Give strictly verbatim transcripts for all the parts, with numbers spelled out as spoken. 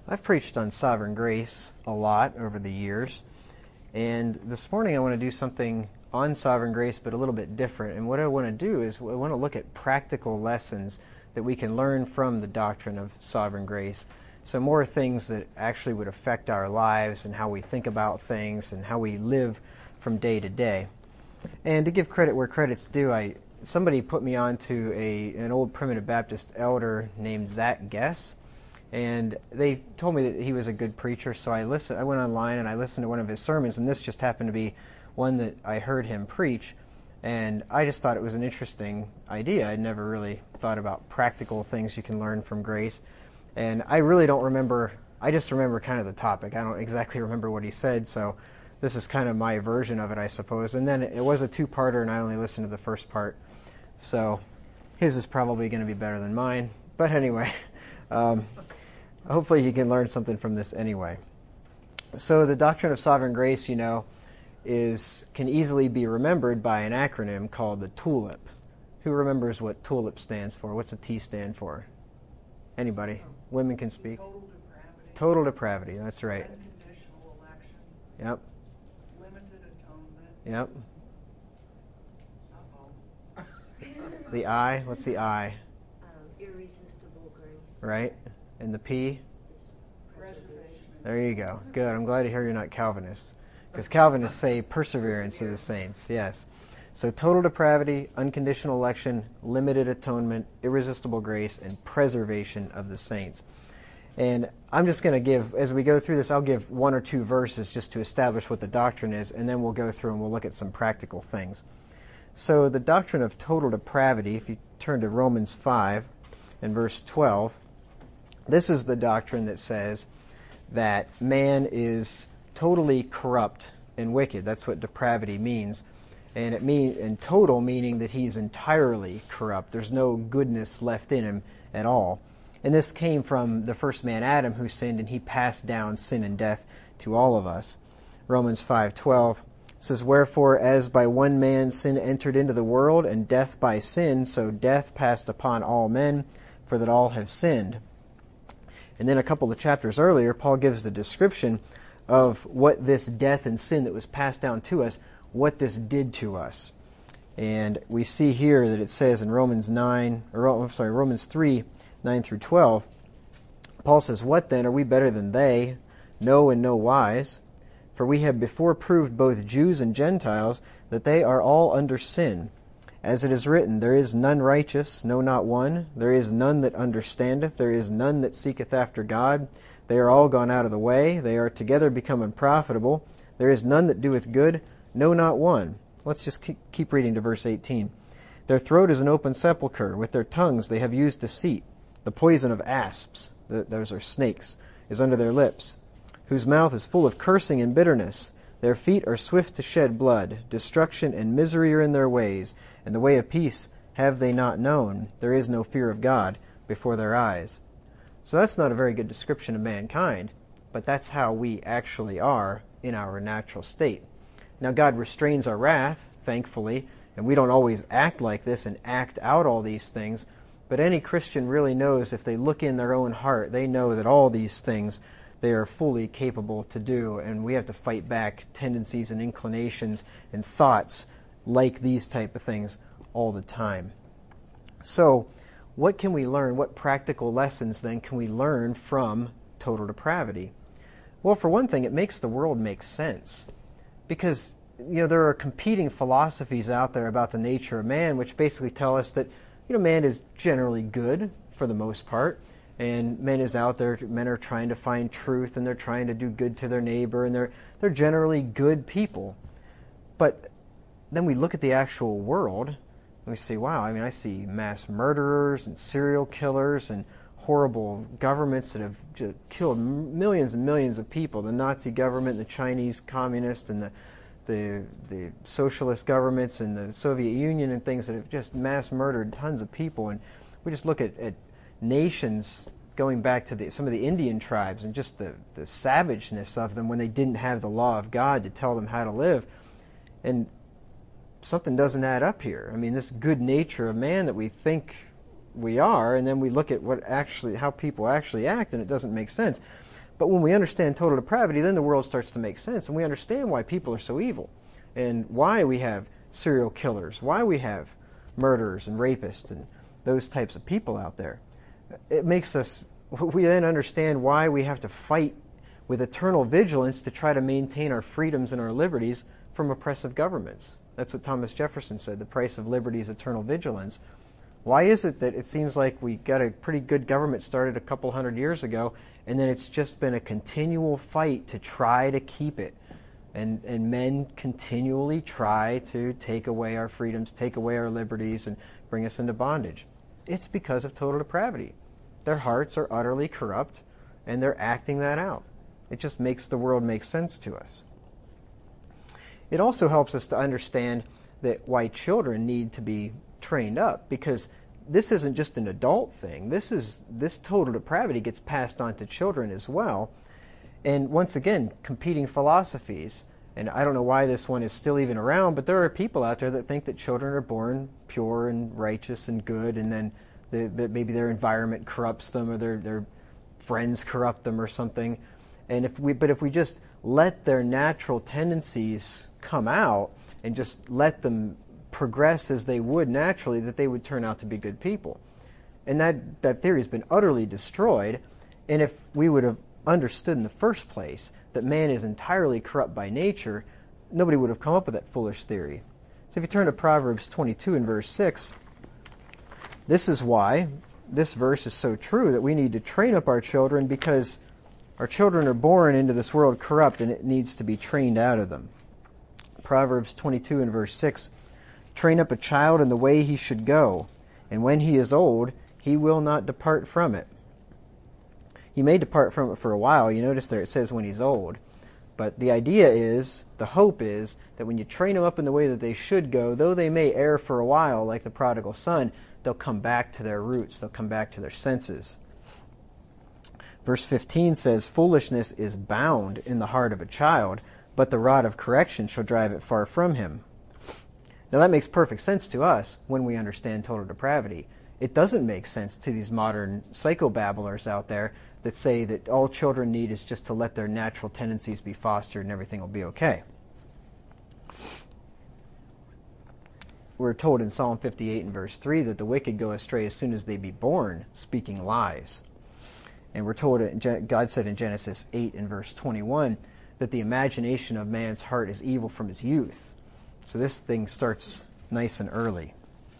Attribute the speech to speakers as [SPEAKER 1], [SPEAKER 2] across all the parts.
[SPEAKER 1] I've preached on sovereign grace a lot over the years, and this morning I want to do something on sovereign grace, but a little bit different. And what I want to do is I want to look at practical lessons that we can learn from the doctrine of sovereign grace. So more things that actually would affect our lives and how we think about things and how we live from day to day. And to give credit where credit's due, I somebody put me on to a an old Primitive Baptist elder named Zach Guess. And they told me that he was a good preacher, so I listened. I went online and I listened to one of his sermons, and this just happened to be one that I heard him preach. And I just thought it was an interesting idea. I'd never really thought about practical things you can learn from grace. And I really don't remember, I just remember kind of the topic. I don't exactly remember what he said, so this is kind of my version of it, I suppose. And then it was a two-parter, and I only listened to the first part. So his is probably going to be better than mine. But anyway, um, hopefully you can learn something from this anyway. So the doctrine of sovereign grace, you know, is can easily be remembered by an acronym called the TULIP. Who remembers what TULIP stands for? What's the T stand for? Anybody? Women can speak.
[SPEAKER 2] Total depravity.
[SPEAKER 1] Total depravity, that's right.
[SPEAKER 2] Unconditional election.
[SPEAKER 1] Yep.
[SPEAKER 2] Limited atonement.
[SPEAKER 1] Yep.
[SPEAKER 2] Uh-oh.
[SPEAKER 1] The I, what's the I?
[SPEAKER 3] Um, irresistible grace.
[SPEAKER 1] Right? And the P?
[SPEAKER 2] Preservation.
[SPEAKER 1] There you go. Good. I'm glad to hear you're not Calvinist. Because Calvinists say perseverance of the saints. Yes. So total depravity, unconditional election, limited atonement, irresistible grace, and preservation of the saints. And I'm just going to give, as we go through this, I'll give one or two verses just to establish what the doctrine is, and then we'll go through and we'll look at some practical things. So the doctrine of total depravity, if you turn to Romans five and verse twelve, this is the doctrine that says that man is totally corrupt and wicked. That's what depravity means. And it mean in total meaning that he's entirely corrupt. There's no goodness left in him at all. And this came from the first man Adam who sinned, and he passed down sin and death to all of us. Romans five twelve says, "Wherefore as by one man sin entered into the world, and death by sin, so death passed upon all men, for that all have sinned." And then a couple of chapters earlier, Paul gives the description of what this death and sin that was passed down to us, what this did to us. And we see here that it says in Romans nine, or I'm sorry, Romans three, nine through twelve, Paul says, "What then, are we better than they? No, in no wise. For we have before proved both Jews and Gentiles that they are all under sin. As it is written, there is none righteous, no, not one. There is none that understandeth. There is none that seeketh after God. They are all gone out of the way. They are together become unprofitable. There is none that doeth good, no, not one." Let's just keep reading to verse eighteen. "Their throat is an open sepulchre. With their tongues they have used deceit. The poison of asps," those are snakes, "is under their lips, whose mouth is full of cursing and bitterness. Their feet are swift to shed blood. Destruction and misery are in their ways, and the way of peace have they not known. There is no fear of God before their eyes." So that's not a very good description of mankind, but that's how we actually are in our natural state. Now God restrains our wrath, thankfully, and we don't always act like this and act out all these things, but any Christian really knows if they look in their own heart, they know that all these things they are fully capable to do, and we have to fight back tendencies and inclinations and thoughts like these type of things all the time. So, what can we learn? What practical lessons then can we learn from total depravity? Well, for one thing, it makes the world make sense. Because, you know, there are competing philosophies out there about the nature of man, which basically tell us that, you know, man is generally good for the most part. And men is out there, men are trying to find truth, and they're trying to do good to their neighbor, and they're they're generally good people. But then we look at the actual world, and we say, wow, I mean, I see mass murderers and serial killers and horrible governments that have just killed millions and millions of people. The Nazi government, the Chinese communists, and the the the socialist governments, and the Soviet Union, and things that have just mass murdered tons of people. And we just look at, at nations going back to the, some of the Indian tribes and just the, the savageness of them when they didn't have the law of God to tell them how to live. And something doesn't add up here. I mean, this good nature of man that we think we are, and then we look at what actually, how people actually act, and it doesn't make sense. But when we understand total depravity, then the world starts to make sense, and we understand why people are so evil, and why we have serial killers, why we have murderers and rapists and those types of people out there. It makes us, we then understand why we have to fight with eternal vigilance to try to maintain our freedoms and our liberties from oppressive governments. That's what Thomas Jefferson said, the price of liberty is eternal vigilance. Why is it that it seems like we got a pretty good government started a couple hundred years ago, and then it's just been a continual fight to try to keep it? And, and men continually try to take away our freedoms, take away our liberties, and bring us into bondage. It's because of total depravity. Their hearts are utterly corrupt, and they're acting that out. It just makes the world make sense to us. It also helps us to understand that why children need to be trained up, because this isn't just an adult thing. This is this total depravity gets passed on to children as well. And once again, competing philosophies. And I don't know why this one is still even around, but there are people out there that think that children are born pure and righteous and good, and then the, maybe their environment corrupts them, or their their friends corrupt them, or something. And if we, but if we just let their natural tendencies come out and just let them progress as they would naturally, that they would turn out to be good people. And that that theory has been utterly destroyed. And if we would have understood in the first place that man is entirely corrupt by nature, nobody would have come up with that foolish theory. So if you turn to Proverbs twenty-two and verse six, this is why this verse is so true, that we need to train up our children, because our children are born into this world corrupt, and it needs to be trained out of them. Proverbs twenty-two and verse six, train up a child in the way he should go, and when he is old, he will not depart from it. He may depart from it for a while. You notice there it says when he's old. But the idea is, the hope is, that when you train them up in the way that they should go, though they may err for a while, like the prodigal son, they'll come back to their roots. They'll come back to their senses. Verse fifteen says, foolishness is bound in the heart of a child, but the rod of correction shall drive it far from him. Now that makes perfect sense to us when we understand total depravity. It doesn't make sense to these modern psychobabblers out there that say that all children need is just to let their natural tendencies be fostered and everything will be okay. We're told in Psalm fifty-eight and verse three that the wicked go astray as soon as they be born, speaking lies. And we're told, God said in Genesis eight and verse twenty-one, that the imagination of man's heart is evil from his youth. So this thing starts nice and early.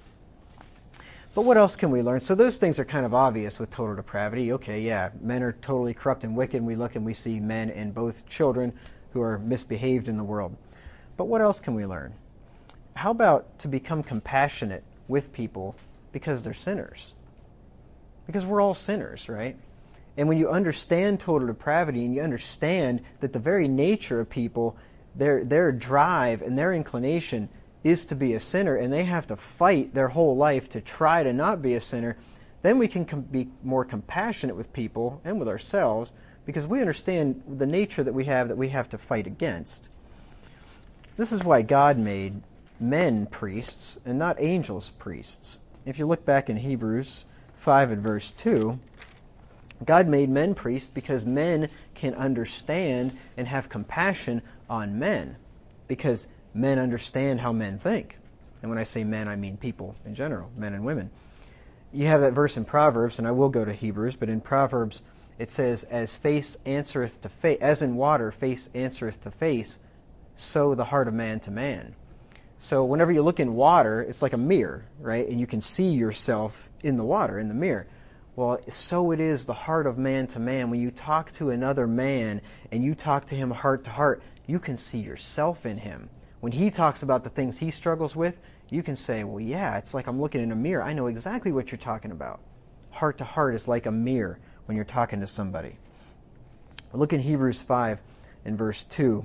[SPEAKER 1] But what else can we learn? So those things are kind of obvious with total depravity. Okay, yeah, men are totally corrupt and wicked, and we look and we see men and both children who are misbehaved in the world. But what else can we learn? How about to become compassionate with people because they're sinners? Because we're all sinners, right? And when you understand total depravity, and you understand that the very nature of people, their their drive and their inclination is to be a sinner, and they have to fight their whole life to try to not be a sinner, then we can com- be more compassionate with people and with ourselves, because we understand the nature that we have that we have to fight against. This is why God made men priests and not angels priests. If you look back in Hebrews five and verse two, God made men priests because men can understand and have compassion on men, because men understand how men think. And when I say men, I mean people in general, men and women. You have that verse in Proverbs, and I will go to Hebrews, but in Proverbs it says, as face answereth to face, as in water face answereth to face, so the heart of man to man. So whenever you look in water, it's like a mirror, right? And you can see yourself in the water, in the mirror. Well, so it is the heart of man to man. When you talk to another man and you talk to him heart to heart, you can see yourself in him. When he talks about the things he struggles with, you can say, well, yeah, it's like I'm looking in a mirror. I know exactly what you're talking about. Heart to heart is like a mirror when you're talking to somebody. Look in Hebrews five and verse two.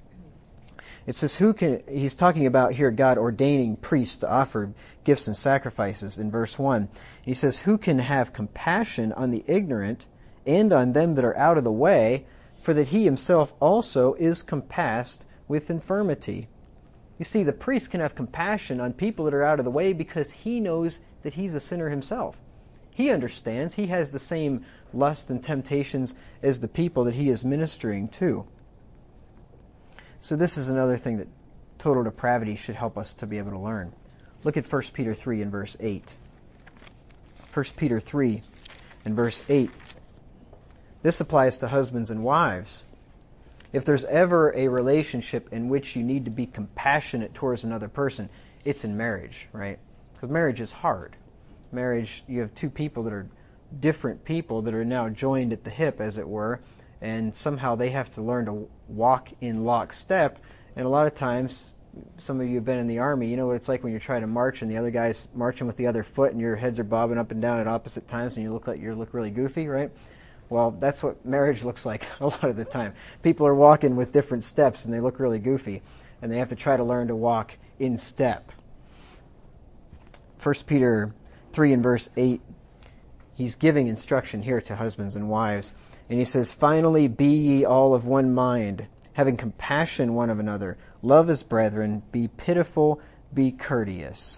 [SPEAKER 1] It says, "Who can?" He's talking about here God ordaining priests to offer gifts and sacrifices in verse one. He says, "Who can have compassion on the ignorant and on them that are out of the way, for that he himself also is compassed with infirmity." You see, the priest can have compassion on people that are out of the way because he knows that he's a sinner himself. He understands. He has the same lust and temptations as the people that he is ministering to. So this is another thing that total depravity should help us to be able to learn. Look at First Peter three and verse eight. First Peter three and verse eight. This applies to husbands and wives. If there's ever a relationship in which you need to be compassionate towards another person, it's in marriage, right? Because marriage is hard. Marriage, you have two people that are different people that are now joined at the hip, as it were, and somehow they have to learn to walk in lockstep. And a lot of times, some of you have been in the army, you know what it's like when you're trying to march and the other guy's marching with the other foot and your heads are bobbing up and down at opposite times and you look like you look really goofy, right? Well, that's what marriage looks like a lot of the time. People are walking with different steps and they look really goofy, and they have to try to learn to walk in step. First Peter three and verse eight, he's giving instruction here to husbands and wives. And he says, "Finally be ye all of one mind, having compassion one of another. Love as brethren, be pitiful, be courteous."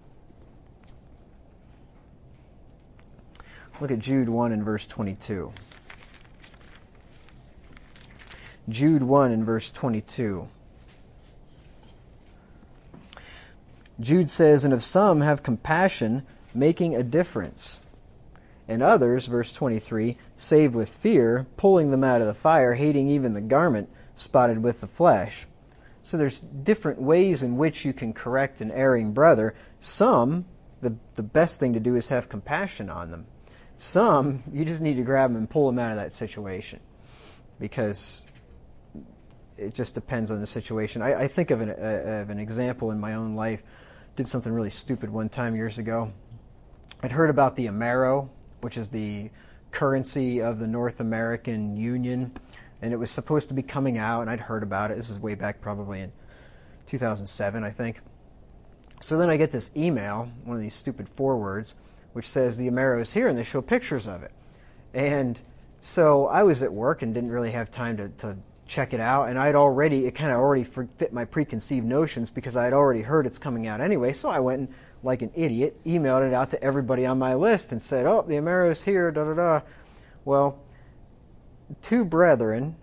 [SPEAKER 1] Look at Jude one and verse twenty-two. Jude one and verse twenty-two. Jude says, "And of some have compassion, making a difference. And others," verse twenty-three, "save with fear, pulling them out of the fire, hating even the garment spotted with the flesh." So there's different ways in which you can correct an erring brother. Some, the, the best thing to do is have compassion on them. Some, you just need to grab them and pull them out of that situation, because it just depends on the situation. I, I think of an, uh, of an example in my own life. Did something really stupid one time years ago. I'd heard about the Amero, which is the currency of the North American Union, and it was supposed to be coming out, and I'd heard about it. This is way back probably in two thousand seven, I think. So then I get this email, one of these stupid forwards, which says the Amero is here, and they show pictures of it. And so I was at work and didn't really have time to, to check it out, and I'd already, it kind of already fit my preconceived notions because I'd already heard it's coming out anyway, so I went and, like an idiot, emailed it out to everybody on my list and said, "Oh, the Amero is here, da-da-da." Well, two brethren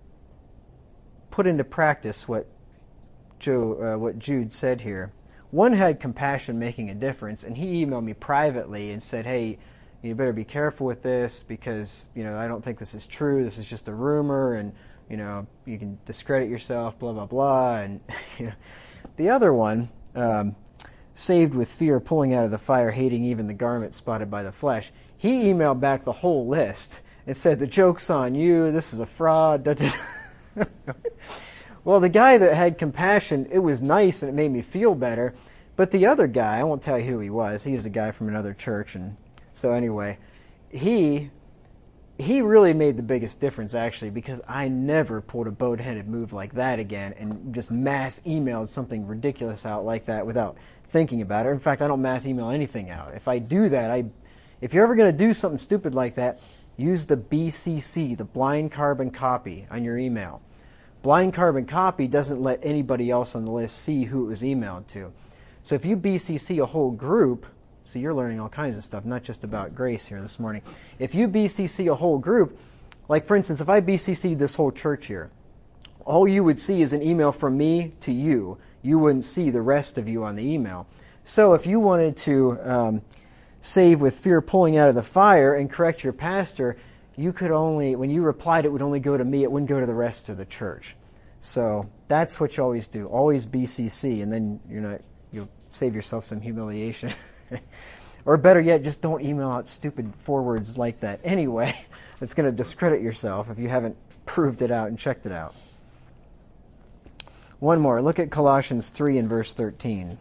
[SPEAKER 1] put into practice what Joe, uh, what Jude said here. One had compassion making a difference, and he emailed me privately and said, "Hey, you better be careful with this because, you know, I don't think this is true. This is just a rumor, and, you know, you can discredit yourself, blah, blah, blah." And you know, the other one, um, saved with fear, pulling out of the fire, hating even the garment spotted by the flesh, he emailed back the whole list and said, "The joke's on you. This is a fraud." Da, da. Well, the guy that had compassion, it was nice and it made me feel better. But the other guy, I won't tell you who he was. He was a guy from another church. And so anyway, he he really made the biggest difference, actually, because I never pulled a boat-headed move like that again and just mass emailed something ridiculous out like that without thinking about it. In fact, I don't mass email anything out. If I do that, I if you're ever going to do something stupid like that, use the B C C, the blind carbon copy, on your email. Blind carbon copy doesn't let anybody else on the list see who it was emailed to. So if you B C C a whole group, see, you're learning all kinds of stuff, not just about grace here this morning. If you B C C a whole group, like for instance, if I B C C'd this whole church here, all you would see is an email from me to you. You wouldn't see the rest of you on the email. So if you wanted to um, save with fear, pulling out of the fire, and correct your pastor, you could only, when you replied, it would only go to me. It wouldn't go to the rest of the church. So that's what you always do. Always B C C, and then you're not, you'll save yourself some humiliation. Or better yet, just don't email out stupid forwards like that anyway. It's going to discredit yourself if you haven't proved it out and checked it out. One more. Look at Colossians three and verse thirteen.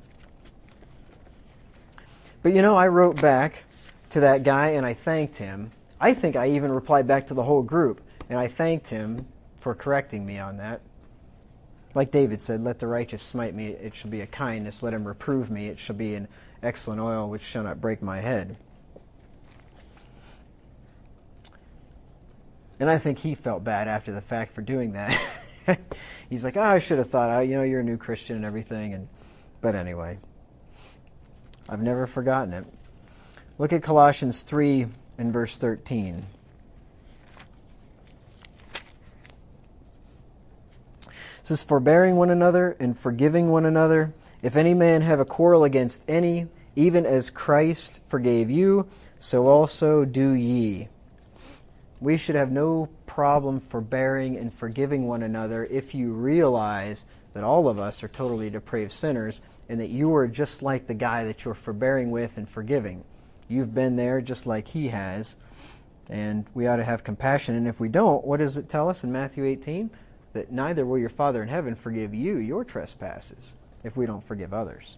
[SPEAKER 1] But you know, I wrote back to that guy and I thanked him. I think I even replied back to the whole group, and I thanked him for correcting me on that. Like David said, "Let the righteous smite me, it shall be a kindness. Let him reprove me, it shall be an excellent oil which shall not break my head." And I think he felt bad after the fact for doing that. He's like, "Oh, I should have thought, you know, you're a new Christian and everything." And but anyway, I've never forgotten it. Look at Colossians three and verse thirteen. It says, forbearing one another and forgiving one another, if any man have a quarrel against any, even as Christ forgave you, so also do ye. We should have no problem forbearing and forgiving one another if you realize that all of us are totally depraved sinners and that you are just like the guy that you're forbearing with and forgiving. You've been there just like he has, and we ought to have compassion. And if we don't, what does it tell us in Matthew eighteen? That neither will your Father in heaven forgive you your trespasses if we don't forgive others.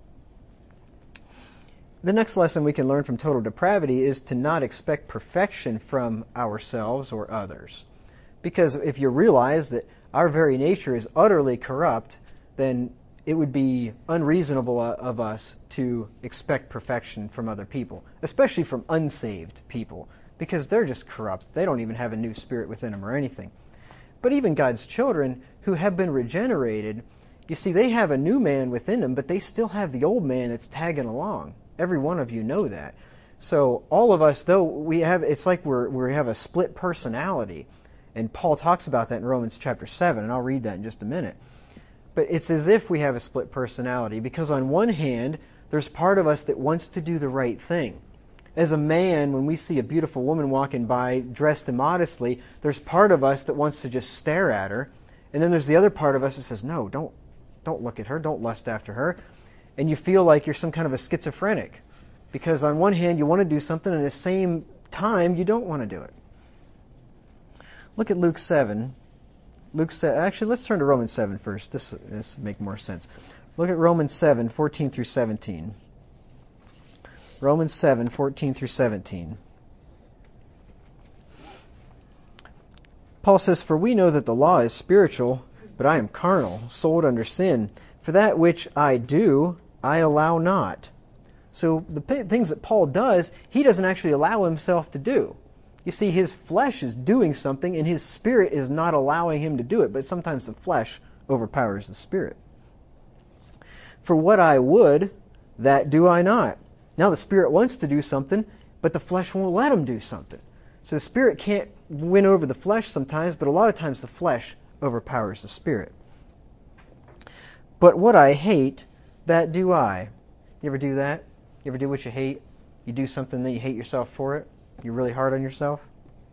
[SPEAKER 1] The next lesson we can learn from total depravity is to not expect perfection from ourselves or others. Because if you realize that our very nature is utterly corrupt, then it would be unreasonable of us to expect perfection from other people, especially from unsaved people, because they're just corrupt. They don't even have a new spirit within them or anything. But even God's children who have been regenerated, you see, they have a new man within them, but they still have the old man that's tagging along. Every one of you know that. So all of us, though, we have, it's like we're, we have a split personality. And Paul talks about that in Romans chapter seven, and I'll read that in just a minute. But it's as if we have a split personality, because on one hand, there's part of us that wants to do the right thing. As a man, when we see a beautiful woman walking by dressed immodestly, there's part of us that wants to just stare at her. And then there's the other part of us that says, no, don't, don't look at her, don't lust after her. And you feel like you're some kind of a schizophrenic. Because on one hand, you want to do something, and at the same time, you don't want to do it. Look at Luke seven. Luke seven. Actually, let's turn to Romans seven first. This this will make more sense. Look at Romans seven, fourteen through seventeen. Romans seven, fourteen through seventeen. Paul says, for we know that the law is spiritual, but I am carnal, sold under sin. For that which I do, I allow not. So the things that Paul does, he doesn't actually allow himself to do. You see, his flesh is doing something, and his spirit is not allowing him to do it. But sometimes the flesh overpowers the spirit. For what I would, that do I not. Now the spirit wants to do something, but the flesh won't let him do something. So the spirit can't win over the flesh sometimes, but a lot of times the flesh overpowers the spirit. But what I hate, that do I. You ever do that? You ever do what you hate? You do something that you hate yourself for it? You're really hard on yourself?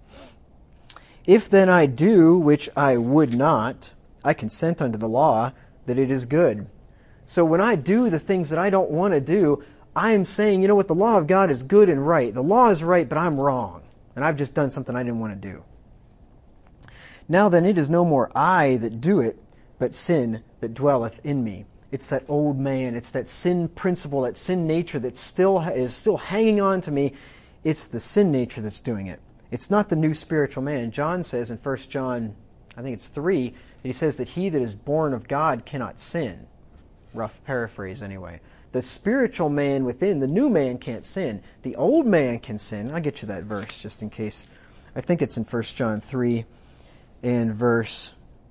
[SPEAKER 1] If then I do which I would not, I consent unto the law that it is good. So when I do the things that I don't want to do, I am saying, you know what, the law of God is good and right. The law is right, but I'm wrong. And I've just done something I didn't want to do. Now then, it is no more I that do it, but sin that dwelleth in me. It's that old man. It's that sin principle, that sin nature that still is still hanging on to me. It's the sin nature that's doing it. It's not the new spiritual man. John says in First John, I think it's three, that he says that he that is born of God cannot sin. Rough paraphrase anyway. The spiritual man within, the new man can't sin. The old man can sin. I'll get you that verse just in case. I think it's in First John three and verse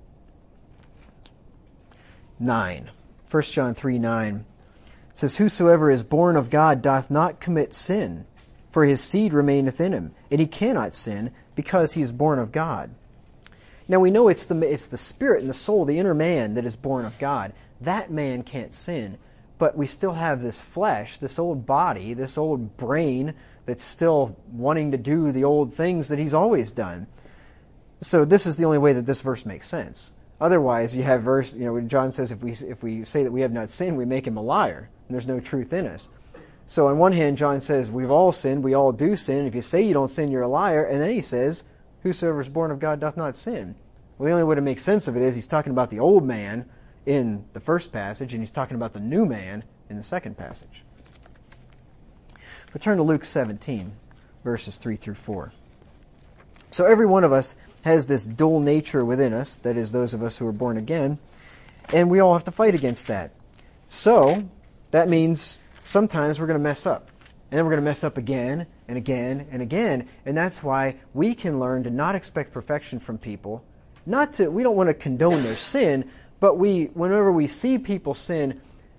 [SPEAKER 1] nine. First John three nine. It says, whosoever is born of God doth not commit sin, for his seed remaineth in him, and he cannot sin, because he is born of God. Now we know it's the it's the spirit and the soul, the inner man, that is born of God. That man can't sin, but we still have this flesh, this old body, this old brain that's still wanting to do the old things that he's always done. So this is the only way that this verse makes sense. Otherwise, you have verse, you know, when John says if we if we say that we have not sinned, we make him a liar, and there's no truth in us. So on one hand, John says, we've all sinned, we all do sin. If you say you don't sin, you're a liar. And then he says, whosoever is born of God doth not sin. Well, the only way to make sense of it is he's talking about the old man in the first passage, and he's talking about the new man in the second passage. But turn to Luke seventeen, verses three through four. So every one of us has this dual nature within us, that is, those of us who are born again, and we all have to fight against that. So that means sometimes we're going to mess up. And then we're going to mess up again and again and again. And that's why we can learn to not expect perfection from people. Not to, we don't want to condone their sin, but we, whenever we see people sin,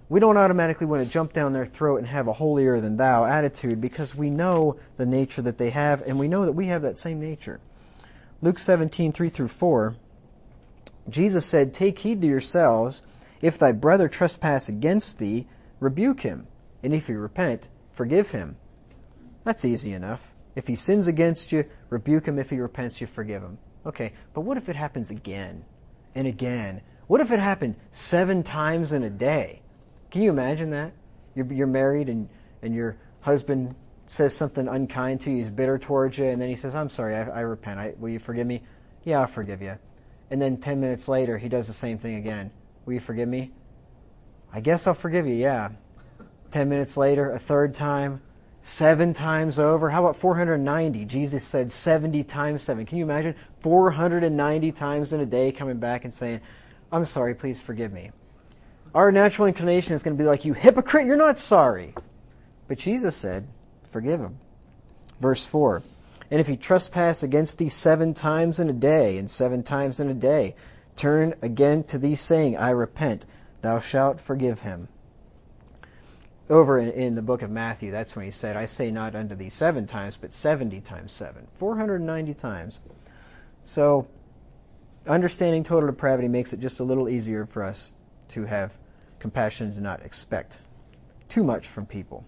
[SPEAKER 1] We don't automatically want to jump down their throat and have a holier than thou attitude because we know the nature that they have, and we know that we have that same nature. Luke seventeen, three through four, Jesus said, "Take heed to yourselves. If thy brother trespass against thee, rebuke him. And if he repent, forgive him." That's easy enough. If he sins against you, rebuke him. If he repents, you forgive him. Okay, but what if it happens again and again? What if it happened seven times in a day? Can you imagine that? You're, you're married and, and your husband says something unkind to you, he's bitter towards you, and then he says, "I'm sorry, I, I repent. I, will you forgive me?" "Yeah, I'll forgive you." And then ten minutes later, he does the same thing again. "Will you forgive me?" "I guess I'll forgive you, yeah." Ten minutes later, a third time, seven times over. How about four hundred ninety? Jesus said seventy times seven. Can you imagine four hundred ninety times in a day coming back and saying, "I'm sorry, please forgive me"? Our natural inclination is going to be like, "You hypocrite, you're not sorry." But Jesus said, forgive him. Verse four, "And if he trespass against thee seven times in a day, and seven times in a day, turn again to thee, saying, I repent, thou shalt forgive him." Over in, in the book of Matthew, that's when he said, "I say not unto thee seven times, but seventy times seven." four hundred ninety times. So, understanding total depravity makes it just a little easier for us to have compassion and to not expect too much from people.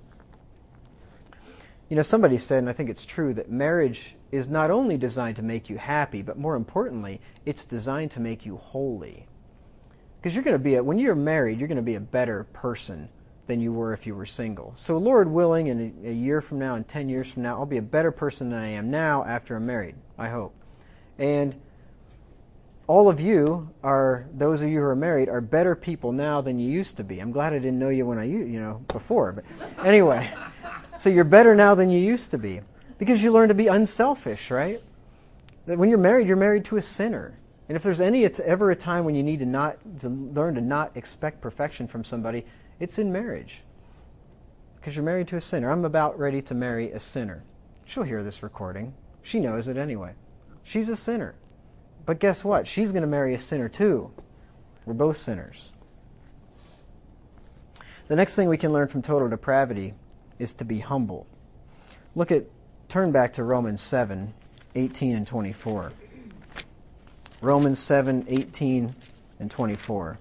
[SPEAKER 1] You know, somebody said, and I think it's true, that marriage is not only designed to make you happy, but more importantly, it's designed to make you holy. Because you're going to be, a, when you're married, you're going to be a better person than you were if you were single. So Lord willing, in a, a year from now and ten years from now, I'll be a better person than I am now after I'm married, I hope. And all of you are, those of you who are married, are better people now than you used to be. I'm glad I didn't know you when I, you know, before. But anyway, so you're better now than you used to be because you learn to be unselfish, right? That when you're married, you're married to a sinner. And if there's any, it's ever a time when you need to not to learn to not expect perfection from somebody, it's in marriage. Because you're married to a sinner. I'm about ready to marry a sinner. She'll hear this recording. She knows it anyway. She's a sinner. But guess what? She's going to marry a sinner too. We're both sinners. The next thing we can learn from total depravity is to be humble. Look at, turn back to Romans seven, eighteen and twenty-four. Romans seven, eighteen and twenty-four.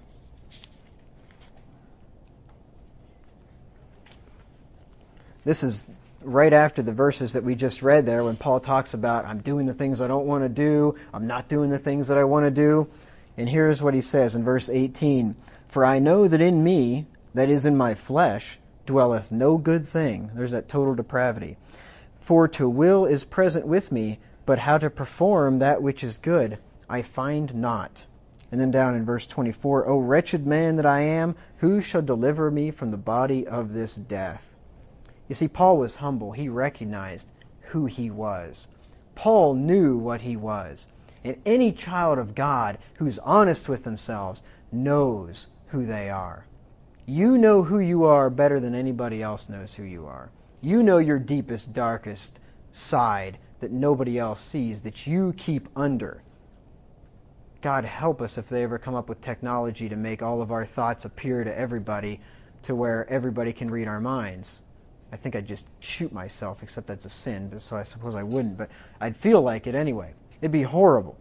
[SPEAKER 1] This is right after the verses that we just read there when Paul talks about, I'm doing the things I don't want to do, I'm not doing the things that I want to do. And here's what he says in verse eighteen. "For I know that in me, that is in my flesh, dwelleth no good thing." There's that total depravity. "For to will is present with me, but how to perform that which is good, I find not." And then down in verse twenty-four, "O wretched man that I am, who shall deliver me from the body of this death?" You see, Paul was humble. He recognized who he was. Paul knew what he was. And any child of God who's honest with themselves knows who they are. You know who you are better than anybody else knows who you are. You know your deepest, darkest side that nobody else sees, that you keep under. God help us if they ever come up with technology to make all of our thoughts appear to everybody to where everybody can read our minds. I think I'd just shoot myself, except that's a sin, so I suppose I wouldn't, but I'd feel like it anyway. It'd be horrible.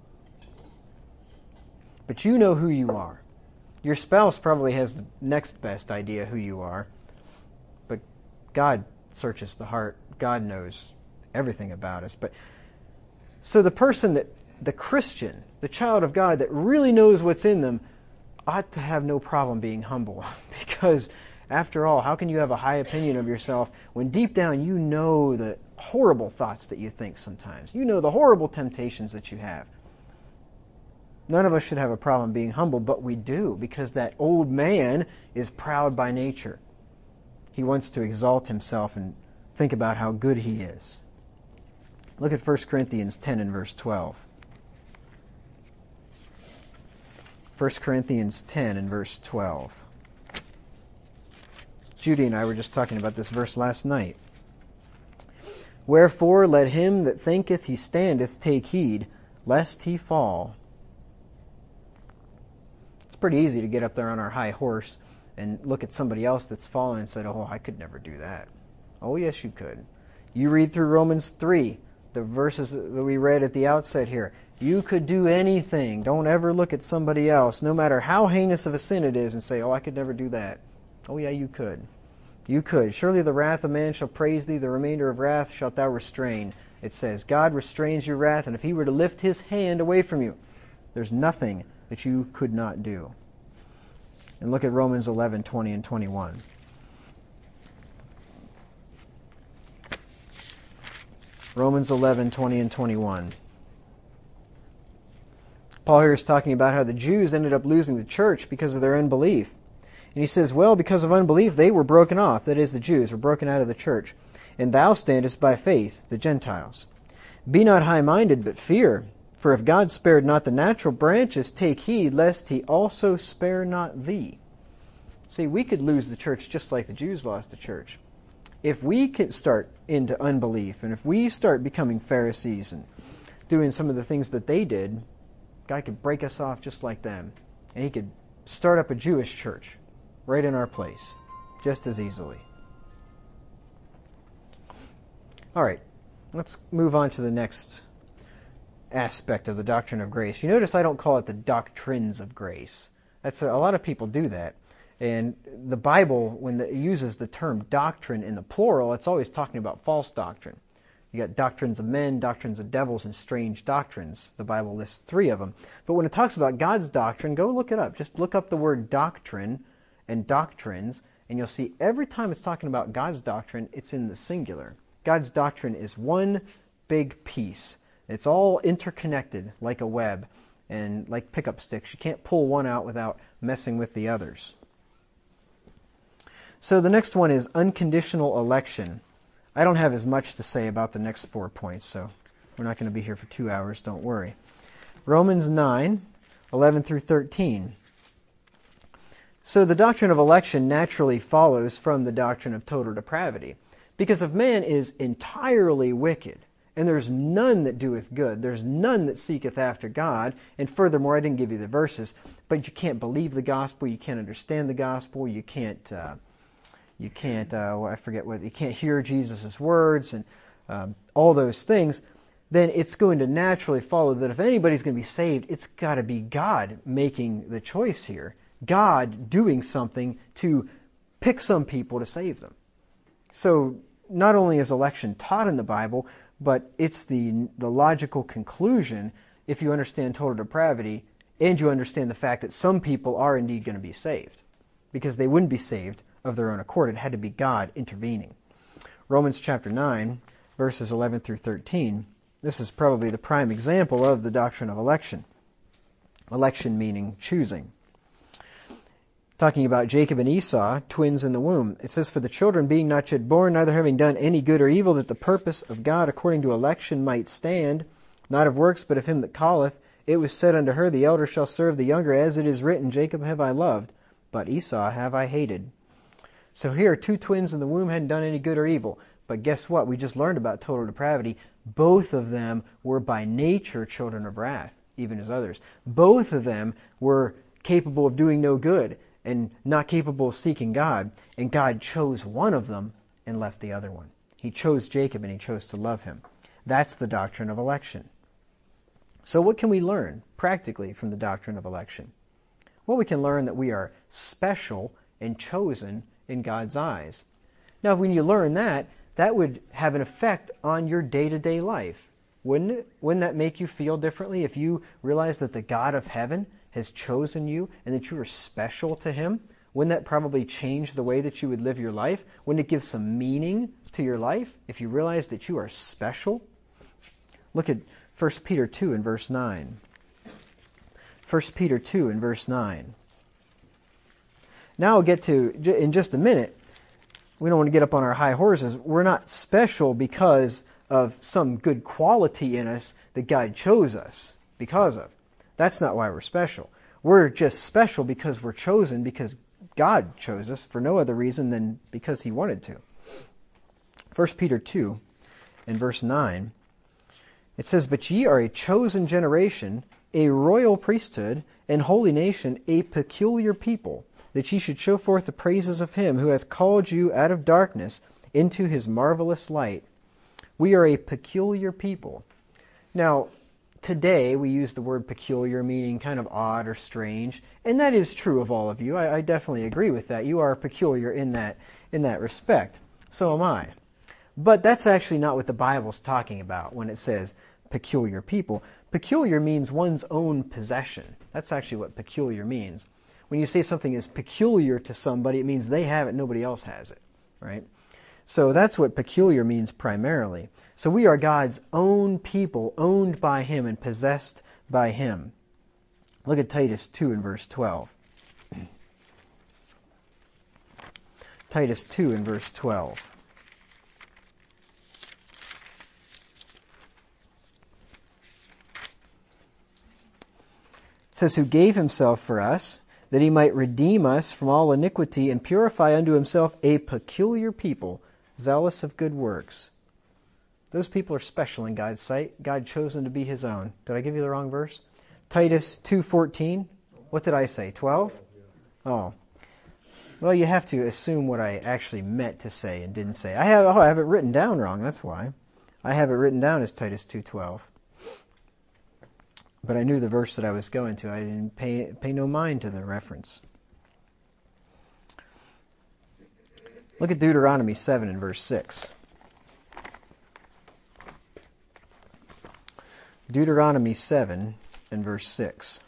[SPEAKER 1] But you know who you are. Your spouse probably has the next best idea who you are, but God searches the heart. God knows everything about us. But so the person that, the Christian, the child of God that really knows what's in them, ought to have no problem being humble, because after all, how can you have a high opinion of yourself when deep down you know the horrible thoughts that you think sometimes? You know the horrible temptations that you have. None of us should have a problem being humble, but we do, because that old man is proud by nature. He wants to exalt himself and think about how good he is. Look at First Corinthians ten and verse twelve. First Corinthians ten and verse twelve. Judy and I were just talking about this verse last night. "Wherefore let him that thinketh he standeth take heed, lest he fall." It's pretty easy to get up there on our high horse and look at somebody else that's fallen and said, oh, I could never do that. Oh, yes, you could. You read through Romans three, the verses that we read at the outset here. You could do anything. Don't ever look at somebody else, no matter how heinous of a sin it is, and say, oh, I could never do that. Oh, yeah, you could. You could. Surely the wrath of man shall praise thee, the remainder of wrath shalt thou restrain. It says, God restrains your wrath, and if he were to lift his hand away from you, there's nothing that you could not do. And look at Romans eleven, twenty and twenty-one. Romans eleven, twenty and twenty-one. Paul here is talking about how the Jews ended up losing the church because of their unbelief. And he says, well, because of unbelief, they were broken off. That is, the Jews were broken out of the church. And thou standest by faith, the Gentiles. Be not high-minded, but fear. For if God spared not the natural branches, take heed, lest he also spare not thee. See, we could lose the church just like the Jews lost the church. If we could start into unbelief, and if we start becoming Pharisees and doing some of the things that they did, God could break us off just like them. And he could start up a Jewish church right in our place, just as easily. All right, let's move on to the next aspect of the doctrine of grace. You notice I don't call it the doctrines of grace. That's a, a lot of people do that. And the Bible, when it uses the term doctrine in the plural, it's always talking about false doctrine. You got doctrines of men, doctrines of devils, and strange doctrines. The Bible lists three of them. But when it talks about God's doctrine, go look it up. Just look up the word doctrine and doctrines, and you'll see every time it's talking about God's doctrine, it's in the singular. God's doctrine is one big piece. It's all interconnected like a web and like pickup sticks. You can't pull one out without messing with the others. So the next one is unconditional election. I don't have as much to say about the next four points, so we're not going to be here for two hours, don't worry. Romans nine, eleven through thirteen. So the doctrine of election naturally follows from the doctrine of total depravity. Because if man is entirely wicked, and there's none that doeth good, there's none that seeketh after God, and furthermore, I didn't give you the verses, but you can't believe the gospel, you can't understand the gospel, you can't, uh, you can't, uh, I forget what, you can't hear Jesus' words, and um, all those things, then it's going to naturally follow that if anybody's going to be saved, it's got to be God making the choice here. God doing something to pick some people to save them. So not only is election taught in the Bible, but it's the the logical conclusion if you understand total depravity and you understand the fact that some people are indeed going to be saved. Because they wouldn't be saved of their own accord. It had to be God intervening. Romans chapter nine, verses eleven through thirteen. This is probably the prime example of the doctrine of election. Election meaning choosing. Talking about Jacob and Esau, twins in the womb. It says, for the children being not yet born, neither having done any good or evil, that the purpose of God according to election might stand, not of works, but of him that calleth, it was said unto her, the elder shall serve the younger, as it is written, Jacob have I loved, but Esau have I hated. So here, two twins in the womb hadn't done any good or evil. But guess what? We just learned about total depravity. Both of them were by nature children of wrath, even as others. Both of them were capable of doing no good and not capable of seeking God. And God chose one of them and left the other one. He chose Jacob and he chose to love him. That's the doctrine of election. So what can we learn practically from the doctrine of election? Well, we can learn that we are special and chosen in God's eyes. Now, when you learn that, that would have an effect on your day-to-day life. Wouldn't it? Wouldn't that make you feel differently if you realize that the God of heaven has chosen you and that you are special to him? Wouldn't that probably change the way that you would live your life? Wouldn't it give some meaning to your life if you realize that you are special? Look at First Peter two and verse nine. First Peter two and verse nine. Now I'll get to, in just a minute, we don't want to get up on our high horses. We're not special because of some good quality in us that God chose us because of. That's not why we're special. We're just special because we're chosen, because God chose us for no other reason than because he wanted to. First Peter two and verse nine, it says, but ye are a chosen generation, a royal priesthood, and holy nation, a peculiar people, that ye should show forth the praises of him who hath called you out of darkness into his marvelous light. We are a peculiar people. Now, today we use the word peculiar, meaning kind of odd or strange, and that is true of all of you. I, I definitely agree with that. You are peculiar in that in that respect. So am I. But that's actually not what the Bible's talking about when it says peculiar people. Peculiar means one's own possession. That's actually what peculiar means. When you say something is peculiar to somebody, it means they have it, nobody else has it, right? So that's what peculiar means primarily. So we are God's own people, owned by him and possessed by him. Look at Titus two and verse twelve. Titus two and verse twelve. It says, who gave himself for us, that he might redeem us from all iniquity and purify unto himself a peculiar people, zealous of good works. Those people are special in God's sight. God chose them to be his own. Did I give you the wrong verse? Titus two fourteen. What did I say? twelve? Oh. Well, you have to assume what I actually meant to say and didn't say. I have oh, I have it written down wrong. That's why. I have it written down as Titus two twelve. But I knew the verse that I was going to. I didn't pay pay no mind to the reference. Look at Deuteronomy seven and verse six. Deuteronomy seven and verse six.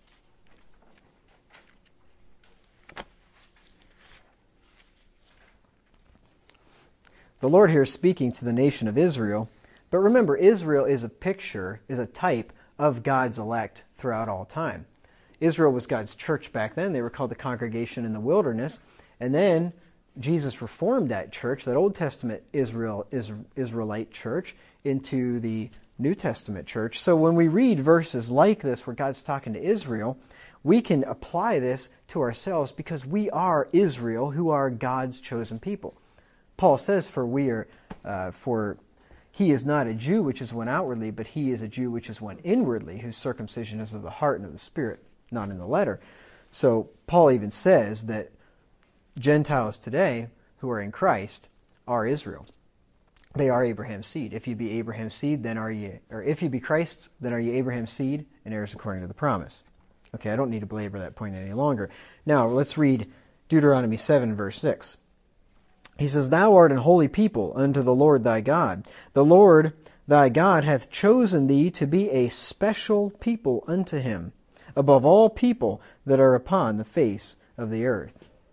[SPEAKER 1] The Lord here is speaking to the nation of Israel. But remember, Israel is a picture, is a type of God's elect throughout all time. Israel was God's church back then. They were called the congregation in the wilderness. And then Jesus reformed that church, that Old Testament Israel, Israelite church, into the New Testament church. So when we read verses like this where God's talking to Israel, we can apply this to ourselves because we are Israel, who are God's chosen people. Paul says, for we are, uh, for he is not a Jew which is one outwardly, but he is a Jew which is one inwardly, whose circumcision is of the heart and of the spirit, not in the letter. So Paul even says that Gentiles today who are in Christ are Israel. They are Abraham's seed. If you be Abraham's seed, then are ye, or if you be Christ's, then are ye Abraham's seed and heirs according to the promise. Okay, I don't need to belabor that point any longer. Now let's read Deuteronomy seven verse six. He says, thou art an holy people unto the Lord thy God. The Lord thy God hath chosen thee to be a special people unto him, above all people that are upon the face of the earth.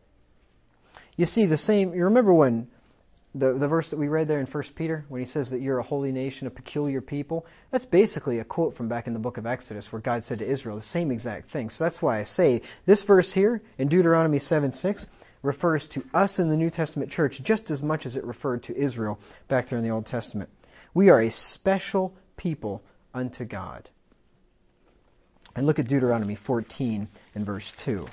[SPEAKER 1] You see the same, you remember when the, the verse that we read there in First Peter, when he says that you're a holy nation, a peculiar people? That's basically a quote from back in the book of Exodus where God said to Israel the same exact thing. So that's why I say this verse here in Deuteronomy seven six refers to us in the New Testament church just as much as it referred to Israel back there in the Old Testament. We are a special people unto God. And look at Deuteronomy fourteen and verse two.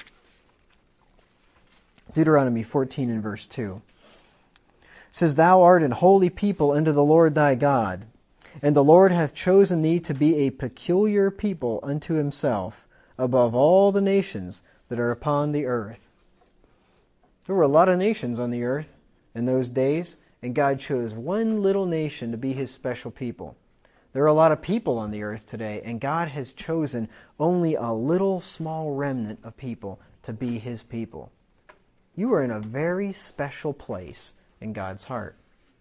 [SPEAKER 1] Deuteronomy fourteen and verse two. It says, thou art an holy people unto the Lord thy God, and the Lord hath chosen thee to be a peculiar people unto himself, above all the nations that are upon the earth. There were a lot of nations on the earth in those days, and God chose one little nation to be his special people. There are a lot of people on the earth today, and God has chosen only a little small remnant of people to be his people. You are in a very special place in God's heart.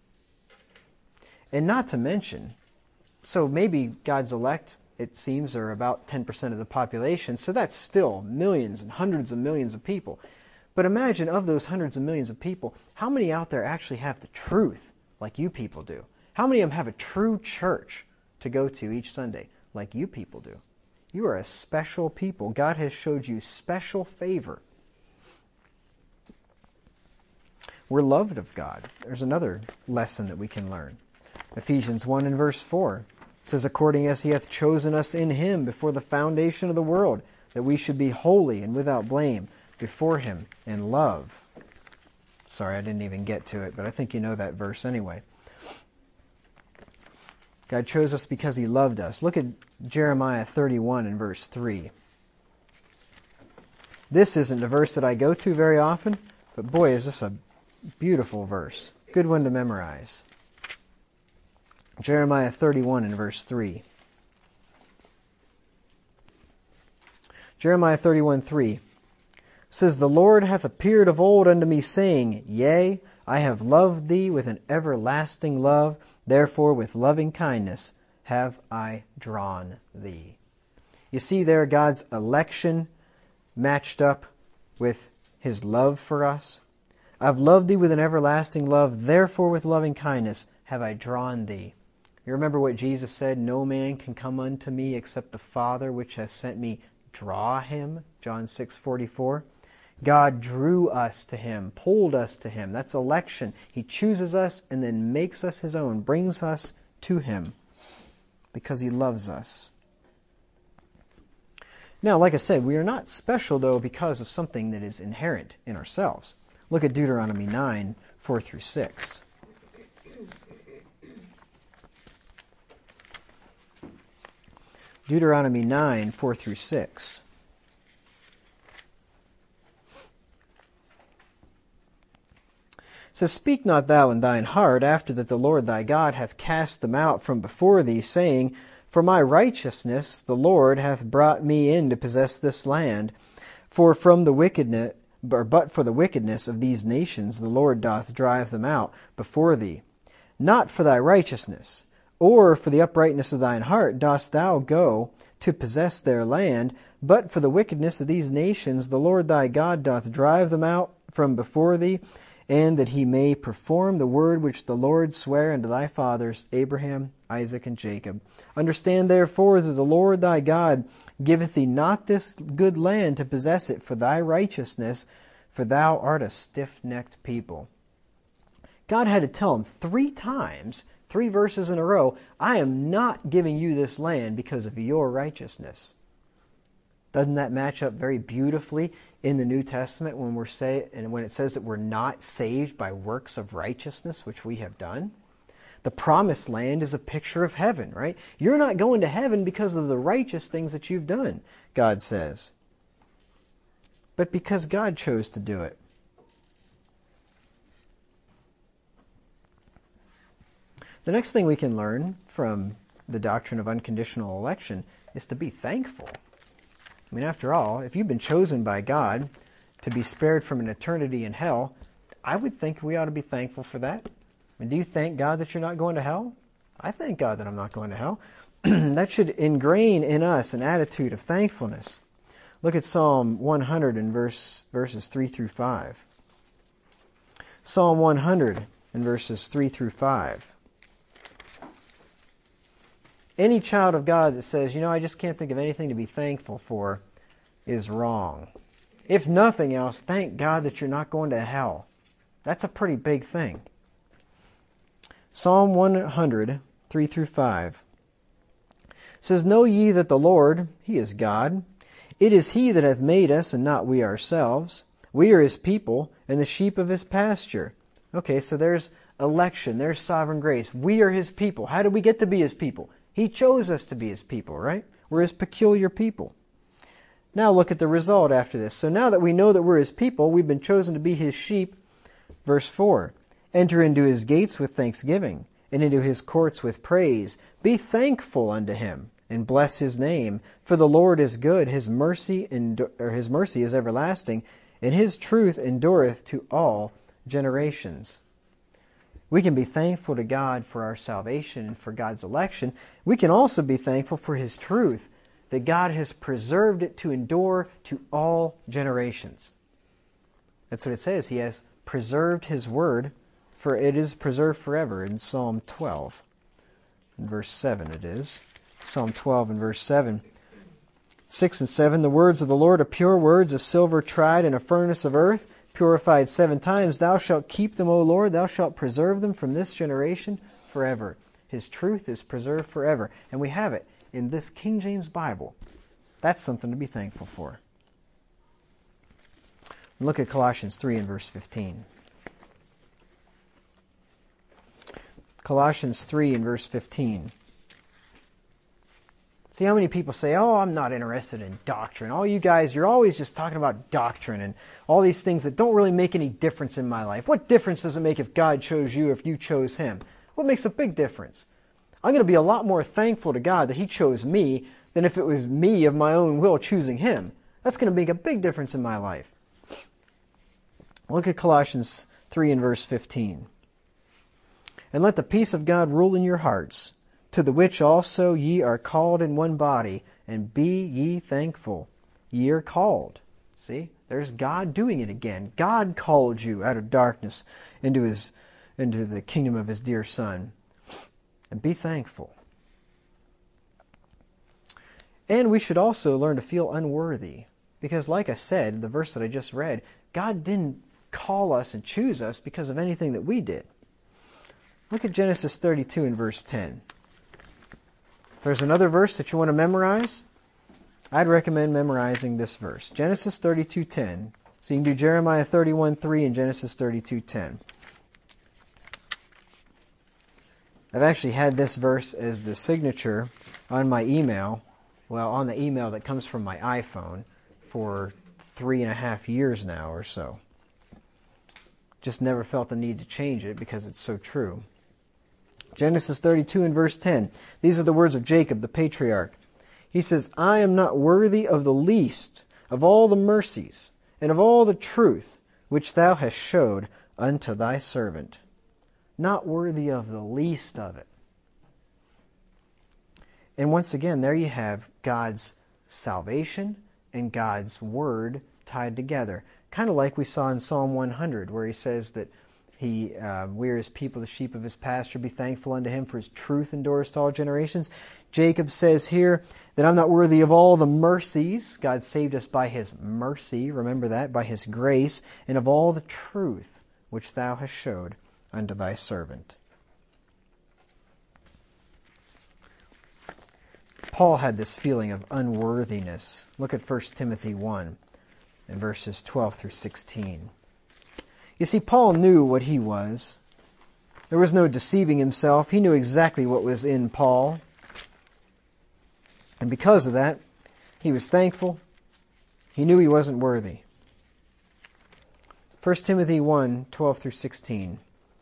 [SPEAKER 1] And not to mention, so maybe God's elect, it seems, are about ten percent of the population, so that's still millions and hundreds of millions of people. But imagine, of those hundreds of millions of people, how many out there actually have the truth like you people do? How many of them have a true church to go to each Sunday like you people do? You are a special people. God has showed you special favor. We're loved of God. There's another lesson that we can learn. Ephesians one and verse four says, according as he hath chosen us in him before the foundation of the world, that we should be holy and without blame before him in love. Sorry, I didn't even get to it, but I think you know that verse anyway. God chose us because he loved us. Look at Jeremiah thirty-one and verse three. This isn't a verse that I go to very often, but boy, is this a beautiful verse. Good one to memorize. Jeremiah thirty-one and verse three. Jeremiah thirty-one three says, The Lord hath appeared of old unto me, saying, Yea, I have loved thee with an everlasting love, therefore with loving kindness have I drawn thee. You see there God's election matched up with His love for us. I've loved thee with an everlasting love, therefore with loving kindness have I drawn thee. You remember what Jesus said, No man can come unto me except the Father which hath sent me draw him, John six forty-four. God drew us to Him, pulled us to Him. That's election. He chooses us and then makes us His own, brings us to Him because He loves us. Now, like I said, we are not special, though, because of something that is inherent in ourselves. Look at Deuteronomy nine, four through six. Deuteronomy nine, four through six. It says, Speak not thou in thine heart after that the Lord thy God hath cast them out from before thee, saying, For my righteousness the Lord hath brought me in to possess this land. For from the wickedness, or but for the wickedness of these nations the Lord doth drive them out before thee. Not for thy righteousness, or for the uprightness of thine heart dost thou go to possess their land, but for the wickedness of these nations the Lord thy God doth drive them out from before thee, and that He may perform the word which the Lord sware unto thy fathers, Abraham, Isaac, and Jacob. Understand therefore that the Lord thy God giveth thee not this good land to possess it for thy righteousness, for thou art a stiff-necked people. God had to tell him three times, three verses in a row, I am not giving you this land because of your righteousness. Doesn't that match up very beautifully in the New Testament when we're say and when it says that we're not saved by works of righteousness, which we have done? The promised land is a picture of heaven, right? You're not going to heaven because of the righteous things that you've done, God says, but because God chose to do it. The next thing we can learn from the doctrine of unconditional election is to be thankful. I mean, after all, if you've been chosen by God to be spared from an eternity in hell, I would think we ought to be thankful for that. I mean, do you thank God that you're not going to hell? I thank God that I'm not going to hell. That should ingrain in us an attitude of thankfulness. Look at Psalm one hundred and verse, verses three through five. Psalm one hundred and verses three through five. Any child of God that says, you know, I just can't think of anything to be thankful for, is wrong. If nothing else, thank God that you're not going to hell. That's a pretty big thing. Psalm one hundred, three through five says, Know ye that the Lord, He is God. It is He that hath made us, and not we ourselves. We are His people, and the sheep of His pasture. Okay, so there's election, there's sovereign grace. We are His people. How did we get to be His people? He chose us to be His people, right? We're His peculiar people. Now look at the result after this. So now that we know that we're His people, we've been chosen to be His sheep. Verse four, Enter into His gates with thanksgiving, and into His courts with praise. Be thankful unto Him, and bless His name. For the Lord is good, His mercy, endu- or His mercy is everlasting, and His truth endureth to all generations. We can be thankful to God for our salvation and for God's election. We can also be thankful for His truth, that God has preserved it to endure to all generations. That's what it says. He has preserved His word, for it is preserved forever. In Psalm twelve, in verse seven it is. Psalm twelve and verse seven. six and seven, The words of the Lord are pure words, as silver tried in a furnace of earth, purified seven times. Thou shalt keep them, O Lord. Thou shalt preserve them from this generation forever. His truth is preserved forever. And we have it in this King James Bible. That's something to be thankful for. Look at Colossians three and verse fifteen. Colossians three and verse fifteen. See how many people say, oh, I'm not interested in doctrine. All you guys, you're always just talking about doctrine and all these things that don't really make any difference in my life. What difference does it make if God chose you or if you chose him? Well, it makes a big difference. I'm going to be a lot more thankful to God that he chose me than if it was me of my own will choosing him. That's going to make a big difference in my life. Look at Colossians three and verse fifteen. And let the peace of God rule in your hearts, to the which also ye are called in one body, and be ye thankful. Ye are called. See, there's God doing it again. God called you out of darkness into his into the kingdom of his dear Son. And be thankful. And we should also learn to feel unworthy. Because like I said, the verse that I just read, God didn't call us and choose us because of anything that we did. Look at Genesis thirty-two and verse ten. If there's another verse that you want to memorize, I'd recommend memorizing this verse. Genesis thirty-two ten. So you can do Jeremiah thirty-one three and Genesis thirty-two ten. I've actually had this verse as the signature on my email, well, on the email that comes from my iPhone for three and a half years now or so. Just never felt the need to change it because it's so true. Genesis thirty-two and verse ten. These are the words of Jacob, the patriarch. He says, I am not worthy of the least of all the mercies and of all the truth which thou hast showed unto thy servant. Not worthy of the least of it. And once again, there you have God's salvation and God's word tied together. Kind of like we saw in Psalm one hundred, where he says that He, uh, we are his people, the sheep of his pasture. Be thankful unto him, for his truth endures to all generations. Jacob says here that I'm not worthy of all the mercies. God saved us by his mercy, remember that, by his grace, and of all the truth which thou hast showed unto thy servant. Paul had this feeling of unworthiness. Look at First Timothy one and verses twelve through sixteen. You see, Paul knew what he was. There was no deceiving himself. He knew exactly what was in Paul. And because of that, he was thankful. He knew he wasn't worthy. First Timothy one, twelve through sixteen.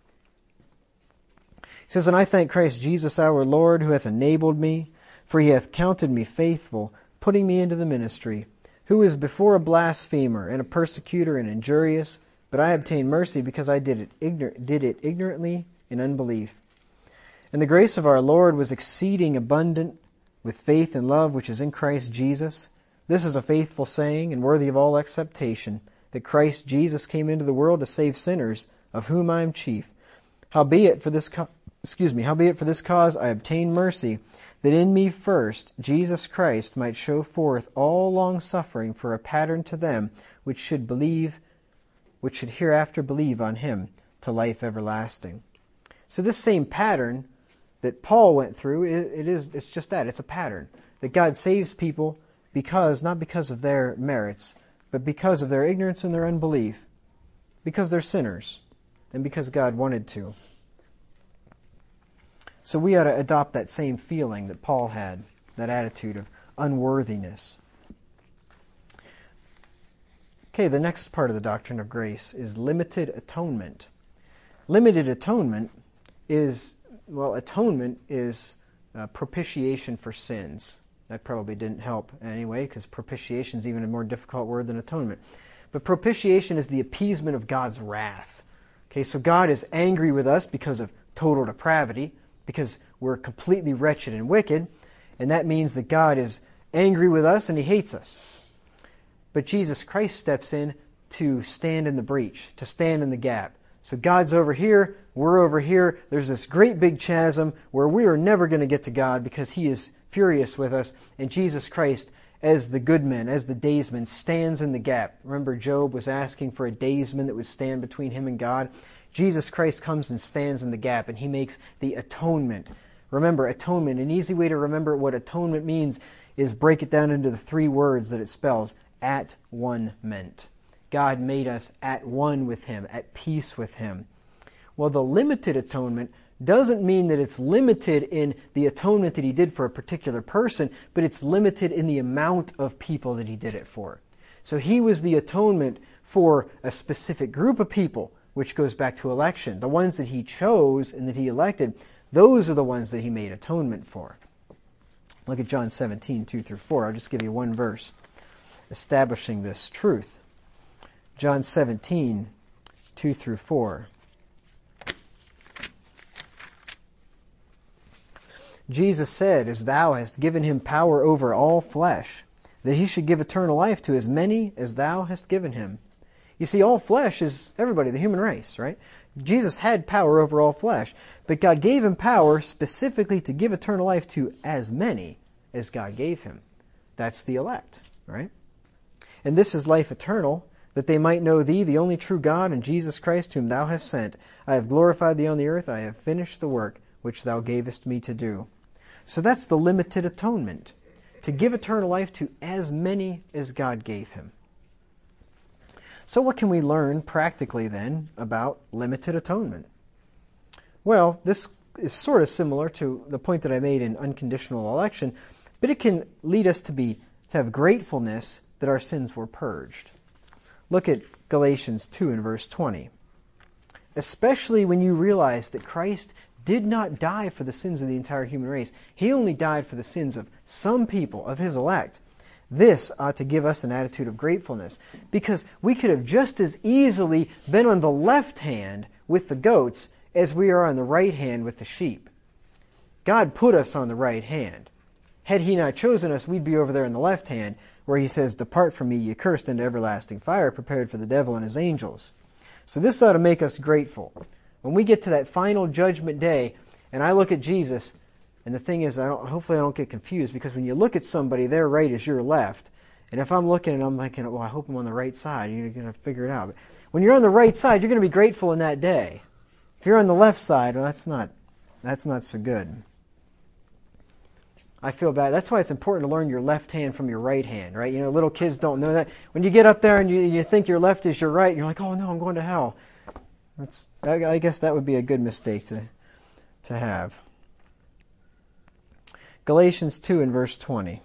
[SPEAKER 1] He says, And I thank Christ Jesus our Lord, who hath enabled me, for he hath counted me faithful, putting me into the ministry, who was before a blasphemer, and a persecutor, and injurious, but I obtained mercy because I did it, ignor- did it ignorantly in unbelief. And the grace of our Lord was exceeding abundant with faith and love which is in Christ Jesus. This is a faithful saying and worthy of all acceptation, that Christ Jesus came into the world to save sinners, of whom I am chief. Howbeit for this, co- excuse me, howbeit for this cause I obtained mercy, that in me first Jesus Christ might show forth all long suffering for a pattern to them which should believe, which should hereafter believe on him to life everlasting. So this same pattern that Paul went through, it, it is it's just that, it's a pattern. That God saves people because, not because of their merits, but because of their ignorance and their unbelief, because they're sinners, and because God wanted to. So we ought to adopt that same feeling that Paul had, that attitude of unworthiness. Okay, the next part of the doctrine of grace is limited atonement. Limited atonement is, well, atonement is uh, propitiation for sins. That probably didn't help anyway, because propitiation is even a more difficult word than atonement. But propitiation is the appeasement of God's wrath. Okay, so God is angry with us because of total depravity, because we're completely wretched and wicked, and that means that God is angry with us and he hates us. But Jesus Christ steps in to stand in the breach, to stand in the gap. So God's over here, we're over here. There's this great big chasm where we are never going to get to God because he is furious with us. And Jesus Christ, as the good man, as the daysman, stands in the gap. Remember, Job was asking for a daysman that would stand between him and God. Jesus Christ comes and stands in the gap, and he makes the atonement. Remember, atonement, an easy way to remember what atonement means is break it down into the three words that it spells. At one meant. God made us at one with him, at peace with him. Well, the limited atonement doesn't mean that it's limited in the atonement that he did for a particular person, but it's limited in the amount of people that he did it for. So he was the atonement for a specific group of people, which goes back to election. The ones that he chose and that he elected, those are the ones that he made atonement for. Look at John seventeen, two through four. I'll just give you one verse establishing this truth. John seventeen, two through four. Jesus said, "As thou hast given him power over all flesh, that he should give eternal life to as many as thou hast given him." You see, all flesh is everybody, the human race, right? Jesus had power over all flesh, but God gave him power specifically to give eternal life to as many as God gave him. That's the elect, right? And this is life eternal, that they might know thee, the only true God, and Jesus Christ, whom thou hast sent. I have glorified thee on the earth. I have finished the work which thou gavest me to do. So that's the limited atonement, to give eternal life to as many as God gave him. So what can we learn practically then about limited atonement? Well, this is sort of similar to the point that I made in unconditional election, but it can lead us to be to have gratefulness that our sins were purged. Look at Galatians two and verse twenty. Especially when you realize that Christ did not die for the sins of the entire human race. He only died for the sins of some people, of his elect. This ought to give us an attitude of gratefulness, because we could have just as easily been on the left hand with the goats as we are on the right hand with the sheep. God put us on the right hand. Had he not chosen us, we'd be over there on the left hand, where he says, "Depart from me, ye cursed, into everlasting fire, prepared for the devil and his angels." So this ought to make us grateful. When we get to that final judgment day, and I look at Jesus, and the thing is, I don't, hopefully I don't get confused, because when you look at somebody, their right is your left. And if I'm looking and I'm thinking, well, I hope I'm on the right side, you're going to figure it out. But when you're on the right side, you're going to be grateful in that day. If you're on the left side, well, that's not, that's not so good. I feel bad. That's why it's important to learn your left hand from your right hand, right? You know, little kids don't know that. When you get up there and you, you think your left is your right, and you're like, oh no, I'm going to hell. That's, I guess that would be a good mistake to to have. Galatians two and verse twenty.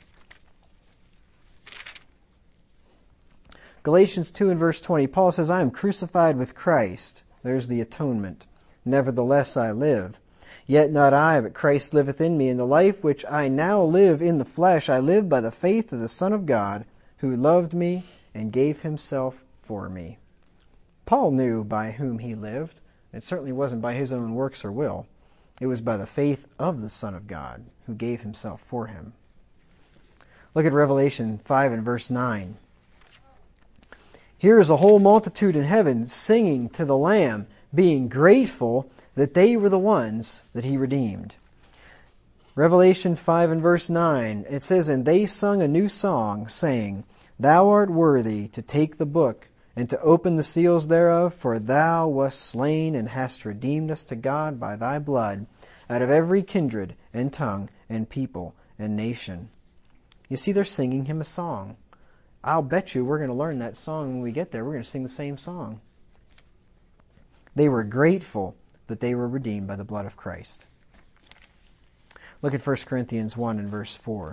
[SPEAKER 1] Galatians two and verse twenty, Paul says, "I am crucified with Christ." There's the atonement. "Nevertheless I live. Yet not I, but Christ liveth in me. And the life which I now live in the flesh, I live by the faith of the Son of God, who loved me and gave himself for me." Paul knew by whom he lived. It certainly wasn't by his own works or will. It was by the faith of the Son of God, who gave himself for him. Look at Revelation five and verse nine. "Here is a whole multitude in heaven singing to the Lamb, being grateful that they were the ones that he redeemed." Revelation five and verse nine, it says, "And they sung a new song, saying, Thou art worthy to take the book, and to open the seals thereof, for thou wast slain, and hast redeemed us to God by thy blood, out of every kindred, and tongue, and people, and nation." You see, they're singing him a song. I'll bet you we're going to learn that song when we get there. We're going to sing the same song. They were grateful that they were redeemed by the blood of Christ. Look at First Corinthians one and verse four.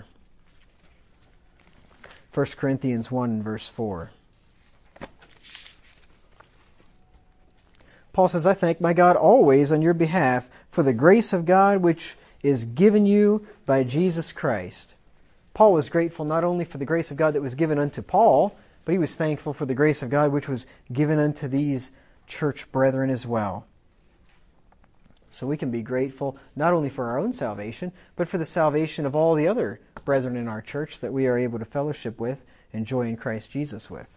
[SPEAKER 1] First Corinthians one and verse four. Paul says, "I thank my God always on your behalf for the grace of God which is given you by Jesus Christ." Paul was grateful not only for the grace of God that was given unto Paul, but he was thankful for the grace of God which was given unto these church brethren as well. So we can be grateful not only for our own salvation, but for the salvation of all the other brethren in our church that we are able to fellowship with and joy in Christ Jesus with.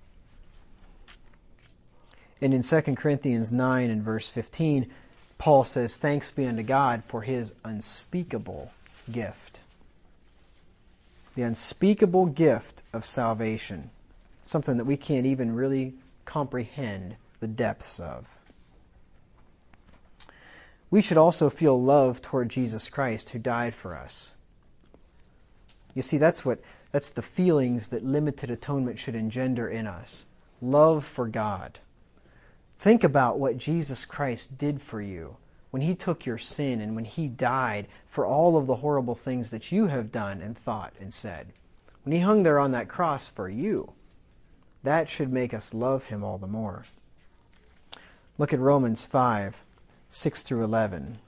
[SPEAKER 1] And in Second Corinthians nine and verse fifteen, Paul says, "Thanks be unto God for his unspeakable gift." The unspeakable gift of salvation. Something that we can't even really comprehend the depths of. We should also feel love toward Jesus Christ, who died for us. You see, that's what that's the feelings that limited atonement should engender in us. Love for God. Think about what Jesus Christ did for you when he took your sin and when he died for all of the horrible things that you have done and thought and said. When he hung there on that cross for you, that should make us love him all the more. Look at Romans five, six through eleven.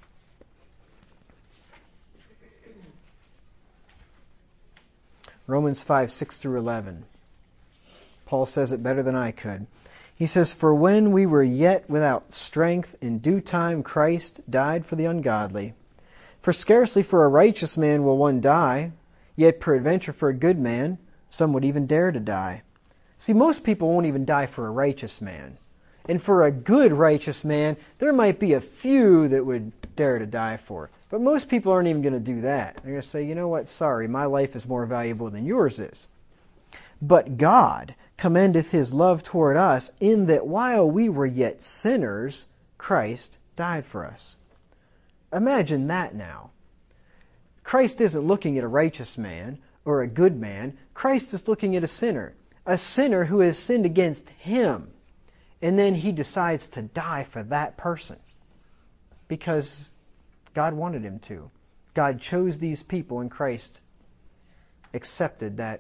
[SPEAKER 1] Romans five, six through eleven. Paul says it better than I could. He says, "For when we were yet without strength, in due time Christ died for the ungodly. For scarcely for a righteous man will one die, yet peradventure for a good man some would even dare to die." See, most people won't even die for a righteous man. And for a good righteous man, there might be a few that would dare to die for. But most people aren't even going to do that. They're going to say, you know what, sorry, my life is more valuable than yours is. But God commendeth his love toward us, in that while we were yet sinners, Christ died for us. Imagine that now. Christ isn't looking at a righteous man or a good man. Christ is looking at a sinner. A sinner who has sinned against him. And then he decides to die for that person. Because God wanted him to. God chose these people, and Christ accepted that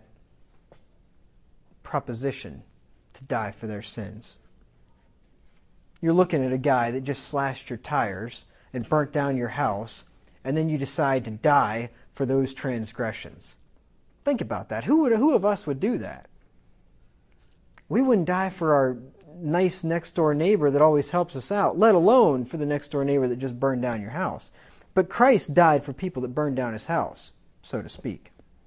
[SPEAKER 1] proposition to die for their sins. You're looking at a guy that just slashed your tires and burnt down your house, and then you decide to die for those transgressions. Think about that. Who would, who of us would do that? We wouldn't die for our nice next door neighbor that always helps us out, let alone for the next door neighbor that just burned down your house. But Christ died for people that burned down his house, so to speak.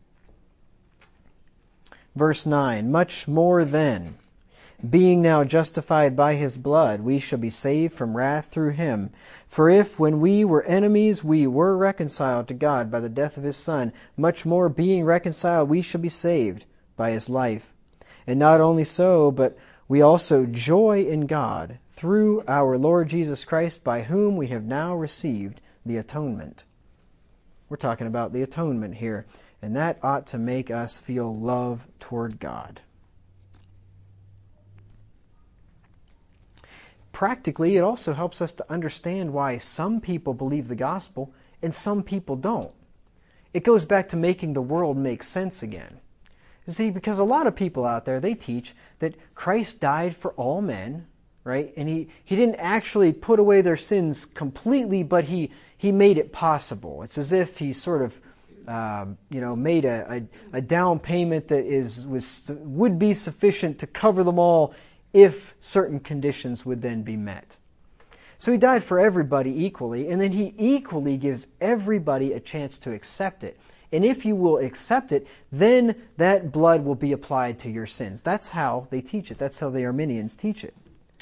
[SPEAKER 1] Verse nine, "Much more then, being now justified by his blood, we shall be saved from wrath through him. For if, when we were enemies, we were reconciled to God by the death of his Son, much more, being reconciled, we shall be saved by his life. And not only so, but we also joy in God through our Lord Jesus Christ, by whom we have now received the atonement." We're talking about the atonement here. And that ought to make us feel love toward God. Practically, it also helps us to understand why some people believe the gospel and some people don't. It goes back to making the world make sense again. See, because a lot of people out there, they teach that Christ died for all men, right? And he, he didn't actually put away their sins completely, but he, he made it possible. It's as if he sort of Um, you know, made a, a, a down payment that is was would be sufficient to cover them all if certain conditions would then be met. So he died for everybody equally, and then he equally gives everybody a chance to accept it. And if you will accept it, then that blood will be applied to your sins. That's how they teach it. That's how the Arminians teach it.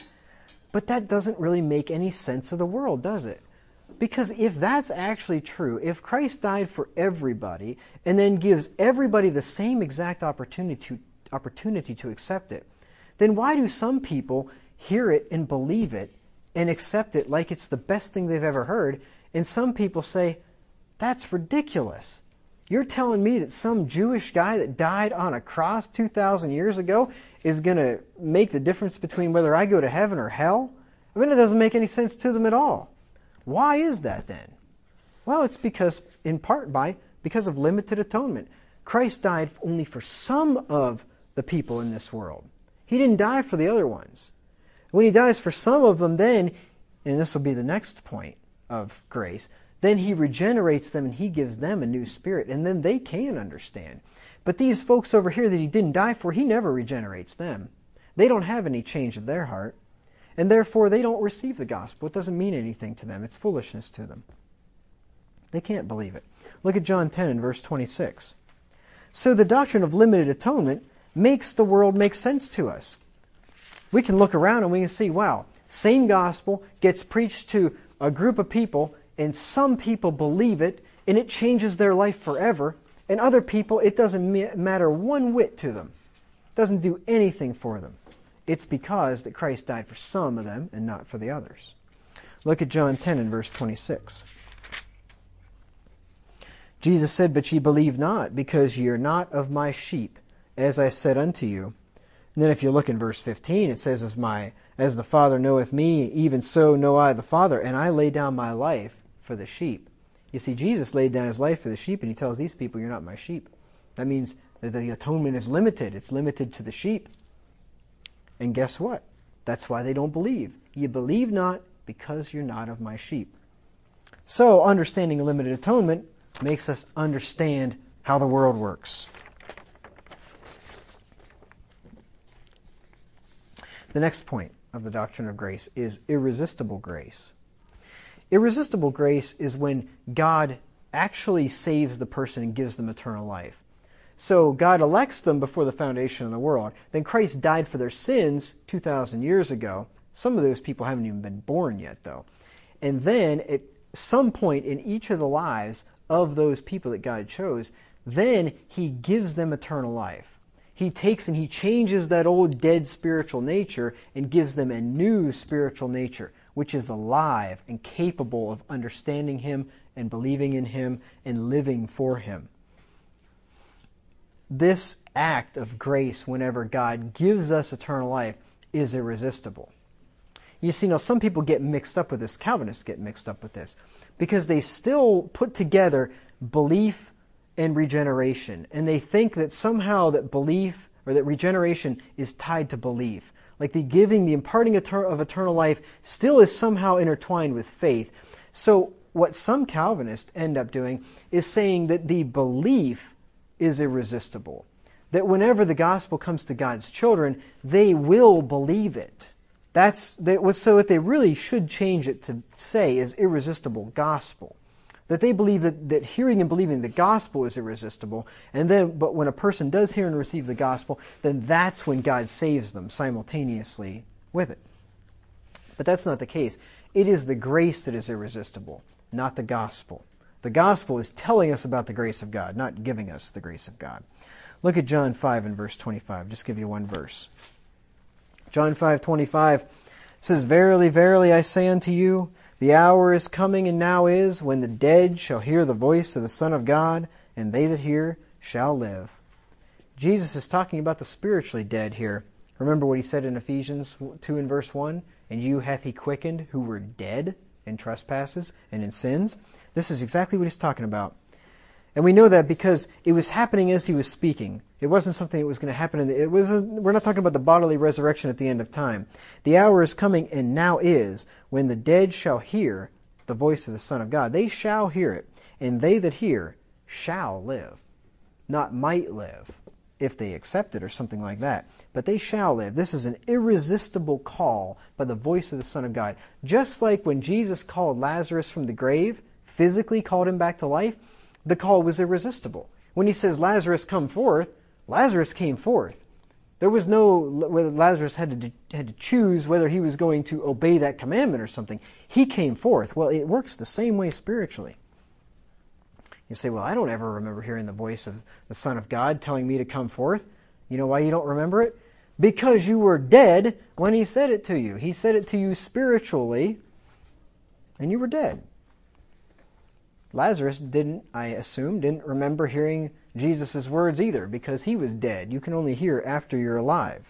[SPEAKER 1] But that doesn't really make any sense of the world, does it? Because if that's actually true, if Christ died for everybody and then gives everybody the same exact opportunity to, opportunity to accept it, then why do some people hear it and believe it and accept it like it's the best thing they've ever heard, and some people say, that's ridiculous. You're telling me that some Jewish guy that died on a cross two thousand years ago is going to make the difference between whether I go to heaven or hell? I mean, it doesn't make any sense to them at all. Why is that then? Well, it's because, in part by, because of limited atonement. Christ died only for some of the people in this world. He didn't die for the other ones. When he dies for some of them, then, and this will be the next point of grace, then he regenerates them and he gives them a new spirit, and then they can understand. But these folks over here that he didn't die for, he never regenerates them. They don't have any change of their heart. And therefore, they don't receive the gospel. It doesn't mean anything to them. It's foolishness to them. They can't believe it. Look at John ten and verse twenty-six. So the doctrine of limited atonement makes the world make sense to us. We can look around and we can see, wow, same gospel gets preached to a group of people, and some people believe it, and it changes their life forever. And other people, it doesn't matter one whit to them. It doesn't do anything for them. It's because that Christ died for some of them and not for the others. Look at John ten and verse twenty-six. Jesus said, "But ye believe not, because ye are not of my sheep, as I said unto you. And then if you look in verse fifteen, it says, as my as the Father knoweth me, even so know I the Father, and I lay down my life for the sheep. You see, Jesus laid down his life for the sheep, and he tells these people, you're not my sheep. That means that the atonement is limited. It's limited to the sheep. And guess what? That's why they don't believe. You believe not because you're not of my sheep. So understanding a limited atonement makes us understand how the world works. The next point of the doctrine of grace is irresistible grace. Irresistible grace is when God actually saves the person and gives them eternal life. So God elects them before the foundation of the world. Then Christ died for their sins two thousand years ago. Some of those people haven't even been born yet, though. And then at some point in each of the lives of those people that God chose, then he gives them eternal life. He takes and he changes that old dead spiritual nature and gives them a new spiritual nature, which is alive and capable of understanding him and believing in him and living for him. This act of grace, whenever God gives us eternal life, is irresistible. You see, now some people get mixed up with this. Calvinists get mixed up with this because they still put together belief and regeneration, and they think that somehow that belief or that regeneration is tied to belief. Like the giving, the imparting of eternal life still is somehow intertwined with faith. So what some Calvinists end up doing is saying that the belief is irresistible. That whenever the gospel comes to God's children, they will believe it. That's that, so what they really should change it to say is irresistible gospel. That they believe that, that hearing and believing the gospel is irresistible, and then but when a person does hear and receive the gospel, then that's when God saves them simultaneously with it. But that's not the case. It is the grace that is irresistible, not the gospel. The gospel is telling us about the grace of God, not giving us the grace of God. Look at John five and verse twenty-five. Just give you one verse. John five twenty-five says, Verily, verily, I say unto you, the hour is coming and now is, when the dead shall hear the voice of the Son of God, and they that hear shall live. Jesus is talking about the spiritually dead here. Remember what he said in Ephesians two and verse one? And you hath he quickened who were dead in trespasses and in sins. This is exactly what he's talking about. And we know that because it was happening as he was speaking. It wasn't something that was going to happen. In the, it was. A, we're not talking about the bodily resurrection at the end of time. The hour is coming and now is, when the dead shall hear the voice of the Son of God. They shall hear it, and they that hear shall live. Not might live, if they accept it or something like that. But they shall live. This is an irresistible call by the voice of the Son of God. Just like when Jesus called Lazarus from the grave, physically called him back to life, the call was irresistible. When he says, Lazarus, come forth, Lazarus came forth. There was no, whether Lazarus had to, had to choose whether he was going to obey that commandment or something. He came forth. Well, it works the same way spiritually. You say, well, I don't ever remember hearing the voice of the Son of God telling me to come forth. You know why you don't remember it? Because you were dead when he said it to you. He said it to you spiritually, and you were dead. Lazarus didn't, I assume, didn't remember hearing Jesus' words either, because he was dead. You can only hear after you're alive.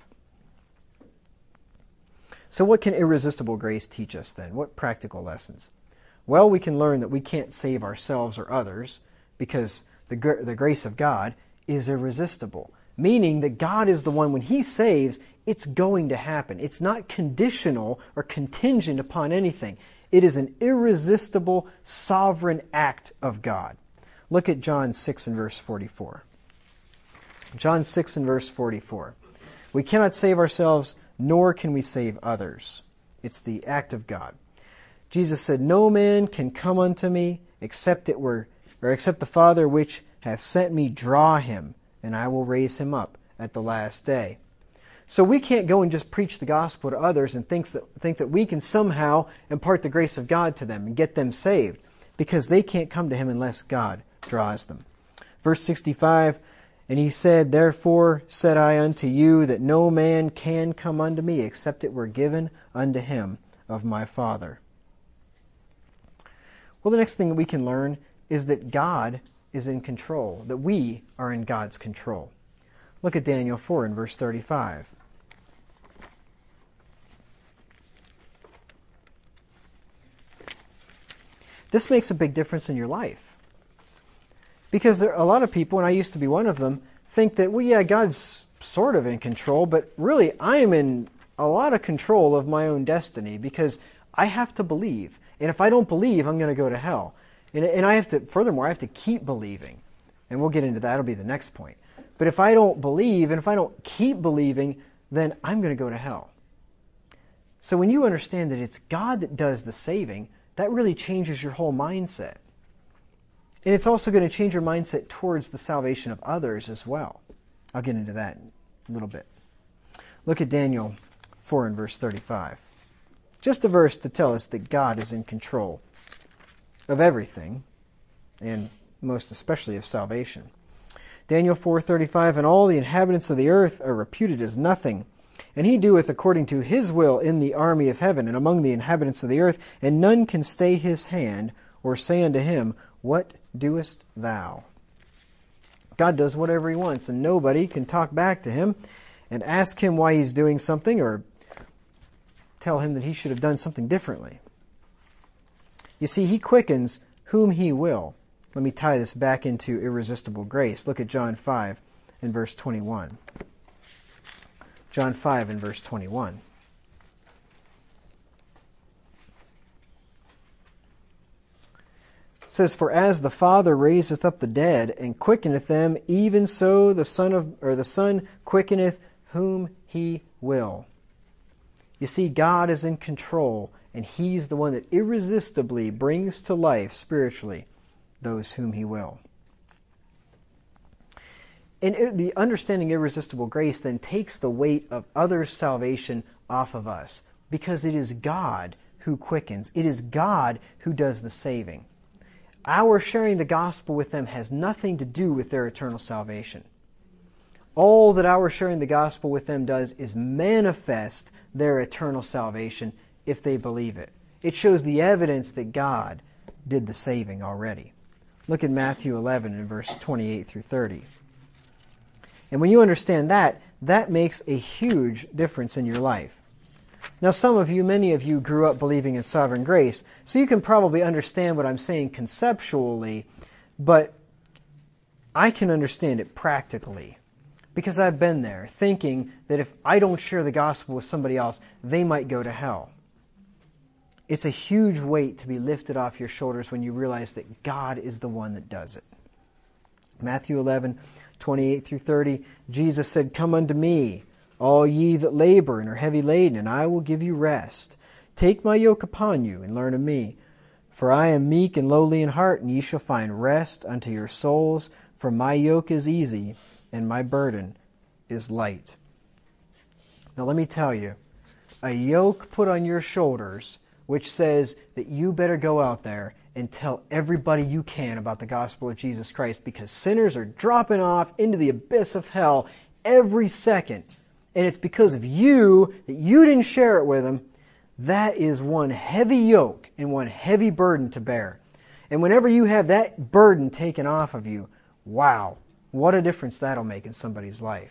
[SPEAKER 1] So what can irresistible grace teach us then? What practical lessons? Well, we can learn that we can't save ourselves or others, because the, the grace of God is irresistible. Meaning that God is the one, when he saves, it's going to happen. It's not conditional or contingent upon anything. It is an irresistible, sovereign act of God. Look at John six and verse forty-four. John six and verse forty-four. We cannot save ourselves, nor can we save others. It's the act of God. Jesus said, No man can come unto me except it were, or except the Father which hath sent me draw him, and I will raise him up at the last day. So we can't go and just preach the gospel to others and think that, think that we can somehow impart the grace of God to them and get them saved, because they can't come to him unless God draws them. Verse sixty-five, And he said, Therefore said I unto you, that no man can come unto me except it were given unto him of my Father. Well, the next thing that we can learn is that God is in control, that we are in God's control. Look at Daniel four and verse thirty-five. this makes a big difference in your life. Because there, a lot of people, and I used to be one of them, think that, well, yeah, God's sort of in control, but really I am in a lot of control of my own destiny because I have to believe. And if I don't believe, I'm going to go to hell. And, and I have to, furthermore, I have to keep believing. And we'll get into that. That'll be the next point. But if I don't believe, and if I don't keep believing, then I'm going to go to hell. So when you understand that it's God that does the saving, that really changes your whole mindset. And it's also going to change your mindset towards the salvation of others as well. I'll get into that in a little bit. Look at Daniel four and verse thirty-five. Just a verse to tell us that God is in control of everything, and most especially of salvation. Daniel four thirty-five, and all the inhabitants of the earth are reputed as nothing, and he doeth according to his will in the army of heaven and among the inhabitants of the earth, and none can stay his hand or say unto him, what doest thou? God does whatever he wants, and nobody can talk back to him and ask him why he's doing something or tell him that he should have done something differently. You see, he quickens whom he will. Let me tie this back into irresistible grace. Look at John five and verse twenty-one. John five and verse twenty-one. It says, for as the Father raiseth up the dead and quickeneth them, even so the Son of or the Son quickeneth whom he will. You see, God is in control, and he's the one that irresistibly brings to life spiritually those whom he will. And the understanding irresistible grace then takes the weight of others' salvation off of us, because it is God who quickens. It is God who does the saving. Our sharing the gospel with them has nothing to do with their eternal salvation. All that our sharing the gospel with them does is manifest their eternal salvation if they believe it. It shows the evidence that God did the saving already. Look at Matthew eleven and verse twenty-eight through thirty. And when you understand that, that makes a huge difference in your life. Now, some of you, many of you grew up believing in sovereign grace, so you can probably understand what I'm saying conceptually, but I can understand it practically. Because I've been there, thinking that if I don't share the gospel with somebody else, they might go to hell. It's a huge weight to be lifted off your shoulders when you realize that God is the one that does it. Matthew eleven, twenty-eight through thirty, Jesus said, come unto me, all ye that labor and are heavy laden, and I will give you rest. Take my yoke upon you, and learn of me. For I am meek and lowly in heart, and ye shall find rest unto your souls. For my yoke is easy, and my burden is light. Now let me tell you, a yoke put on your shoulders, which says that you better go out there and tell everybody you can about the gospel of Jesus Christ, because sinners are dropping off into the abyss of hell every second. And it's because of you that you didn't share it with them. That is one heavy yoke and one heavy burden to bear. And whenever you have that burden taken off of you, wow, what a difference that'll make in somebody's life.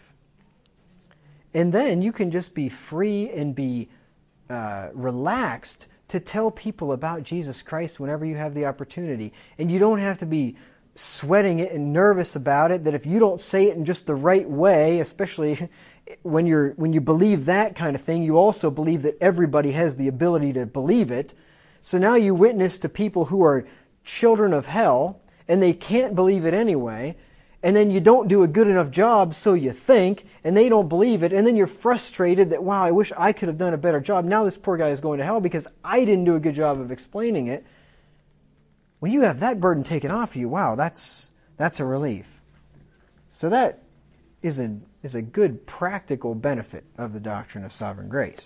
[SPEAKER 1] And then you can just be free and be uh, relaxed to tell people about Jesus Christ whenever you have the opportunity. And you don't have to be sweating it and nervous about it, that if you don't say it in just the right way, especially when you're when you believe that kind of thing, you also believe that everybody has the ability to believe it. So now you witness to people who are children of hell, and they can't believe it anyway, and then you don't do a good enough job, so you think, and they don't believe it, and then you're frustrated that, wow, I wish I could have done a better job. Now this poor guy is going to hell because I didn't do a good job of explaining it. When you have that burden taken off you, wow, that's that's a relief. So that is a, is a good practical benefit of the doctrine of sovereign grace.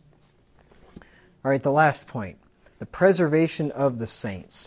[SPEAKER 1] All right, the last point, the preservation of the saints.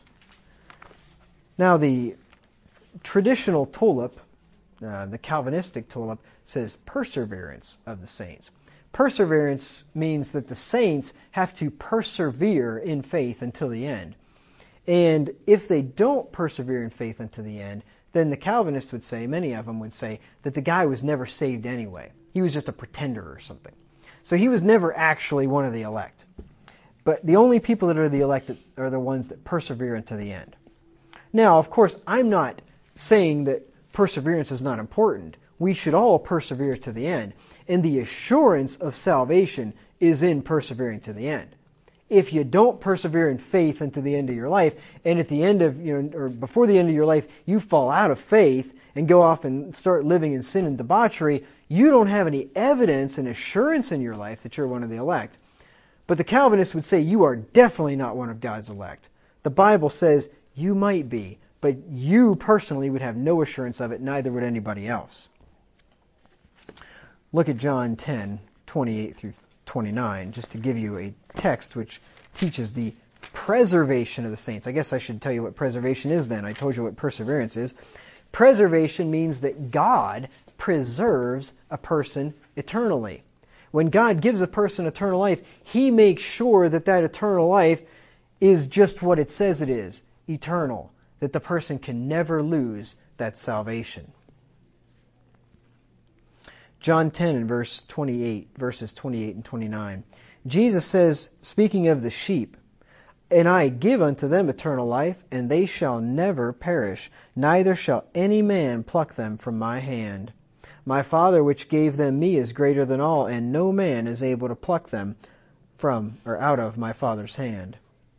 [SPEAKER 1] Now, the traditional tulip, uh, the Calvinistic tulip, says perseverance of the saints. Perseverance means that the saints have to persevere in faith until the end. And if they don't persevere in faith until the end, then the Calvinists would say, many of them would say, that the guy was never saved anyway. He was just a pretender or something. So he was never actually one of the elect. But the only people that are the elected are the ones that persevere unto the end. Now, of course, I'm not saying that perseverance is not important. We should all persevere to the end. And the assurance of salvation is in persevering to the end. If you don't persevere in faith unto the end of your life, and at the end of, you know, or before the end of your life, you fall out of faith and go off and start living in sin and debauchery, you don't have any evidence and assurance in your life that you're one of the elect. But the Calvinists would say you are definitely not one of God's elect. The Bible says you might be, but you personally would have no assurance of it, neither would anybody else. Look at John ten, twenty-eight through twenty-nine, just to give you a text which teaches the preservation of the saints. I guess I should tell you what preservation is then. I told you what perseverance is. Preservation means that God preserves a person eternally. When God gives a person eternal life, He makes sure that that eternal life is just what it says it is, eternal, that the person can never lose that salvation. John ten and verse twenty-eight, verses twenty-eight and twenty-nine. Jesus says, speaking of the sheep, "And I give unto them eternal life, and they shall never perish, neither shall any man pluck them from my hand. My Father which gave them me is greater than all, and no man is able to pluck them from or out of my Father's hand."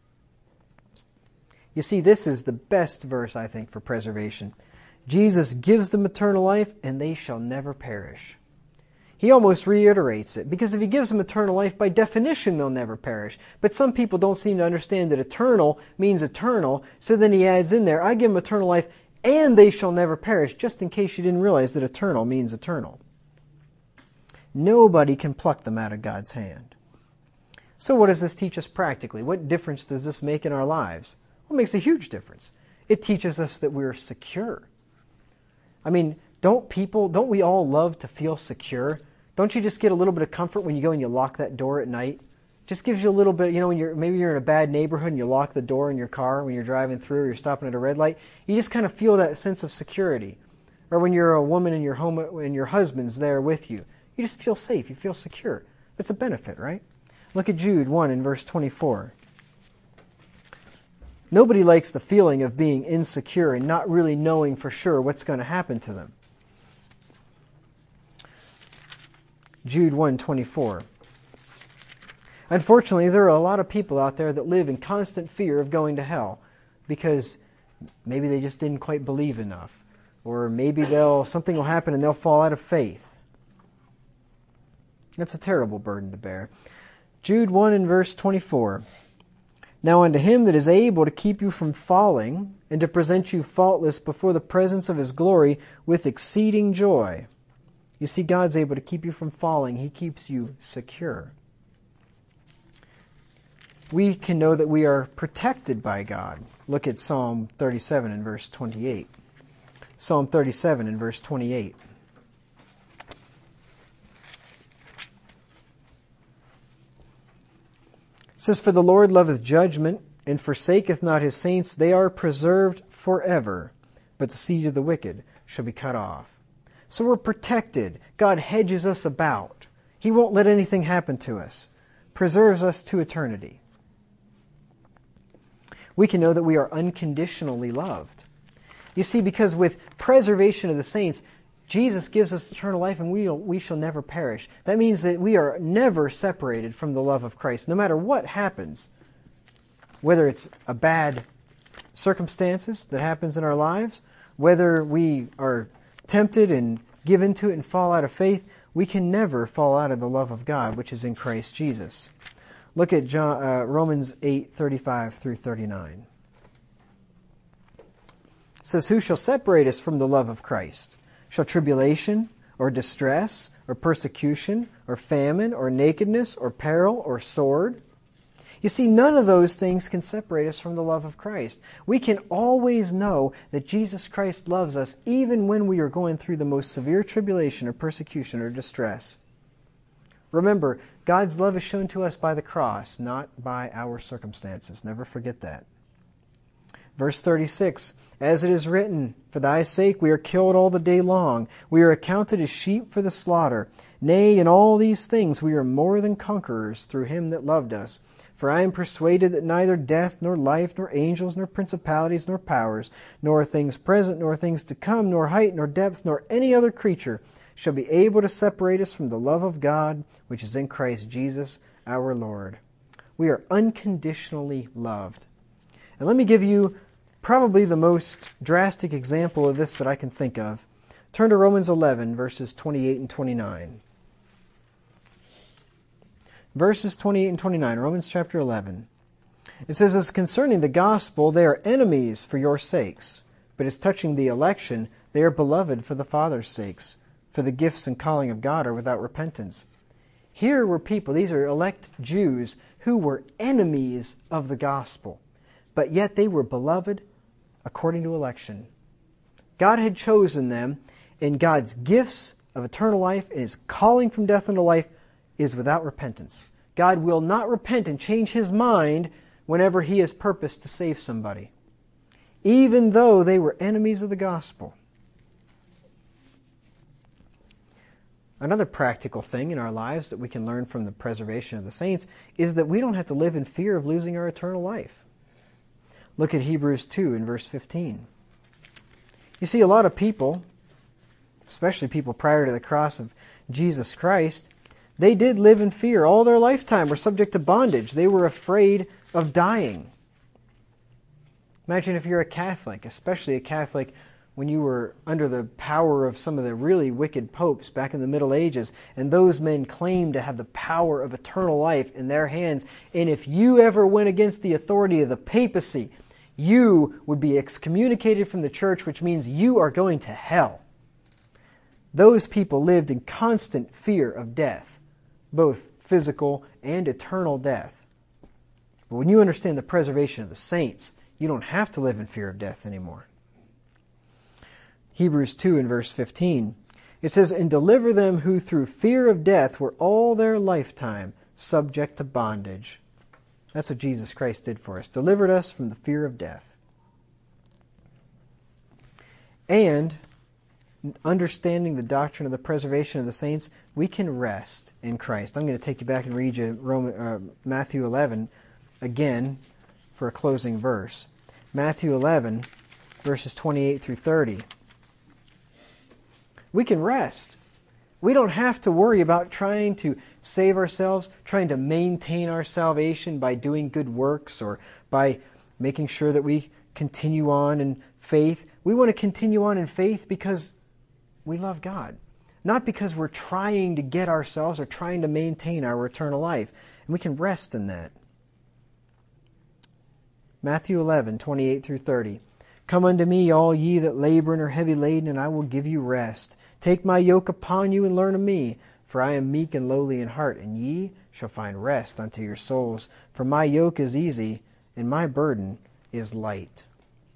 [SPEAKER 1] You see, this is the best verse, I think, for preservation. Jesus gives them eternal life, and they shall never perish. He almost reiterates it, because if He gives them eternal life, by definition they'll never perish. But some people don't seem to understand that eternal means eternal, so then He adds in there, I give them eternal life, and they shall never perish, just in case you didn't realize that eternal means eternal. Nobody can pluck them out of God's hand. So what does this teach us practically? What difference does this make in our lives? Well, it makes a huge difference. It teaches us that we're secure. I mean, don't people, don't we all love to feel secure? Don't you just get a little bit of comfort when you go and you lock that door at night? Just gives you a little bit, you know, when you're maybe you're in a bad neighborhood and you lock the door in your car when you're driving through or you're stopping at a red light, you just kind of feel that sense of security. Or when you're a woman in your home and your husband's there with you, you just feel safe, you feel secure. That's a benefit, right? Look at Jude one in verse twenty-four. Nobody likes the feeling of being insecure and not really knowing for sure what's going to happen to them. Jude one twenty-four. Unfortunately, there are a lot of people out there that live in constant fear of going to hell because maybe they just didn't quite believe enough, or maybe they'll something will happen and they'll fall out of faith. That's a terrible burden to bear. Jude one and verse twenty-four. Now unto Him that is able to keep you from falling, and to present you faultless before the presence of His glory with exceeding joy. You see, God's able to keep you from falling. He keeps you secure. We can know that we are protected by God. Look at Psalm thirty-seven and verse twenty-eight. Psalm thirty-seven and verse twenty-eight. It says, "For the Lord loveth judgment, and forsaketh not His saints. They are preserved forever, but the seed of the wicked shall be cut off." So we're protected. God hedges us about. He won't let anything happen to us. Preserves us to eternity. We can know that we are unconditionally loved. You see, because with preservation of the saints, Jesus gives us eternal life and we, we shall never perish. That means that we are never separated from the love of Christ, no matter what happens. Whether it's a bad circumstances that happens in our lives, whether we are tempted and give into it and fall out of faith, we can never fall out of the love of God, which is in Christ Jesus. Look at John, uh, Romans eight, thirty-five through thirty-nine. It says, "Who shall separate us from the love of Christ? Shall tribulation, or distress, or persecution, or famine, or nakedness, or peril, or sword?" You see, none of those things can separate us from the love of Christ. We can always know that Jesus Christ loves us even when we are going through the most severe tribulation or persecution or distress. Remember, God's love is shown to us by the cross, not by our circumstances. Never forget that. Verse thirty-six, "As it is written, For thy sake we are killed all the day long. We are accounted as sheep for the slaughter. Nay, in all these things we are more than conquerors through Him that loved us. For For I am persuaded that neither death, nor life, nor angels, nor principalities, nor powers, nor things present, nor things to come, nor height, nor depth, nor any other creature shall be able to separate us from the love of God, which is in Christ Jesus our Lord. We are unconditionally loved. And let me give you probably the most drastic example of this that I can think of. Turn to Romans eleven, verses twenty-eight and twenty-nine. Verses twenty-eight and twenty-nine, Romans chapter eleven. It says, as concerning the gospel, they are enemies for your sakes. But as touching the election, they are beloved for the Father's sakes. For the gifts and calling of God are without repentance. Here were people, these are elect Jews, who were enemies of the gospel. But yet they were beloved according to election. God had chosen them, and God's gifts of eternal life and His calling from death unto life is without repentance. God will not repent and change His mind whenever He has purposed to save somebody, even though they were enemies of the gospel. Another practical thing in our lives that we can learn from the preservation of the saints is that we don't have to live in fear of losing our eternal life. Look at Hebrews two in verse fifteen. You see, a lot of people, especially people prior to the cross of Jesus Christ, they did live in fear. All their lifetime were subject to bondage. They were afraid of dying. Imagine if you're a Catholic, especially a Catholic when you were under the power of some of the really wicked popes back in the Middle Ages, and those men claimed to have the power of eternal life in their hands. And if you ever went against the authority of the papacy, you would be excommunicated from the church, which means you are going to hell. Those people lived in constant fear of death, both physical and eternal death. But when you understand the preservation of the saints, you don't have to live in fear of death anymore. Hebrews two in verse fifteen, it says, and deliver them who through fear of death were all their lifetime subject to bondage. That's what Jesus Christ did for us. Delivered us from the fear of death. And understanding the doctrine of the preservation of the saints, we can rest in Christ. I'm going to take you back and read you Roman, uh, Matthew eleven again for a closing verse. Matthew eleven, verses twenty-eight through thirty. We can rest. We don't have to worry about trying to save ourselves, trying to maintain our salvation by doing good works or by making sure that we continue on in faith. We want to continue on in faith because we love God, not because we're trying to get ourselves or trying to maintain our eternal life. And we can rest in that. Matthew eleven, twenty-eight through thirty. Come unto me, all ye that labor and are heavy laden, and I will give you rest. Take my yoke upon you and learn of me, for I am meek and lowly in heart, and ye shall find rest unto your souls. For my yoke is easy, and my burden is light.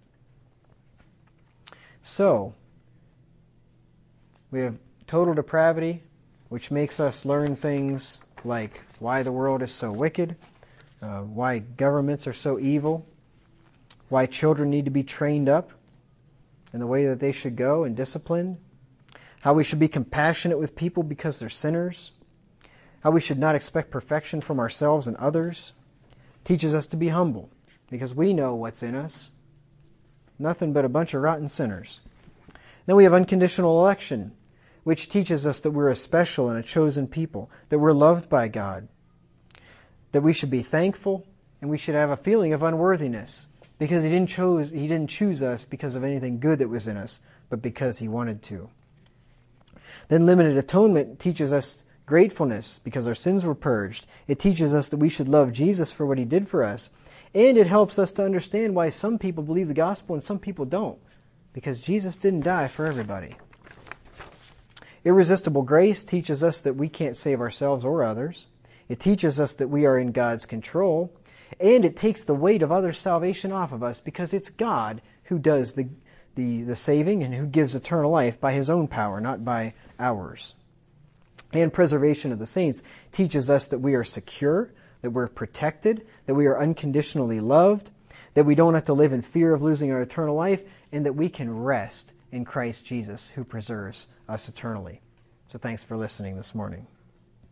[SPEAKER 1] So, we have total depravity, which makes us learn things like why the world is so wicked, uh, why governments are so evil, why children need to be trained up in the way that they should go and disciplined, how we should be compassionate with people because they're sinners, how we should not expect perfection from ourselves and others. Teaches us to be humble because we know what's in us. Nothing but a bunch of rotten sinners. Then we have unconditional election, which teaches us that we're a special and a chosen people, that we're loved by God, that we should be thankful, and we should have a feeling of unworthiness because He didn't choose He didn't choose us because of anything good that was in us, but because He wanted to. Then limited atonement teaches us gratefulness because our sins were purged. It teaches us that we should love Jesus for what He did for us. And it helps us to understand why some people believe the gospel and some people don't. Because Jesus didn't die for everybody. Irresistible grace teaches us that we can't save ourselves or others. It teaches us that we are in God's control. And it takes the weight of others' salvation off of us because it's God who does the, the, the saving and who gives eternal life by His own power, not by ours. And preservation of the saints teaches us that we are secure, that we're protected, that we are unconditionally loved, that we don't have to live in fear of losing our eternal life, and that we can rest in Christ Jesus who preserves us eternally. So thanks for listening this morning.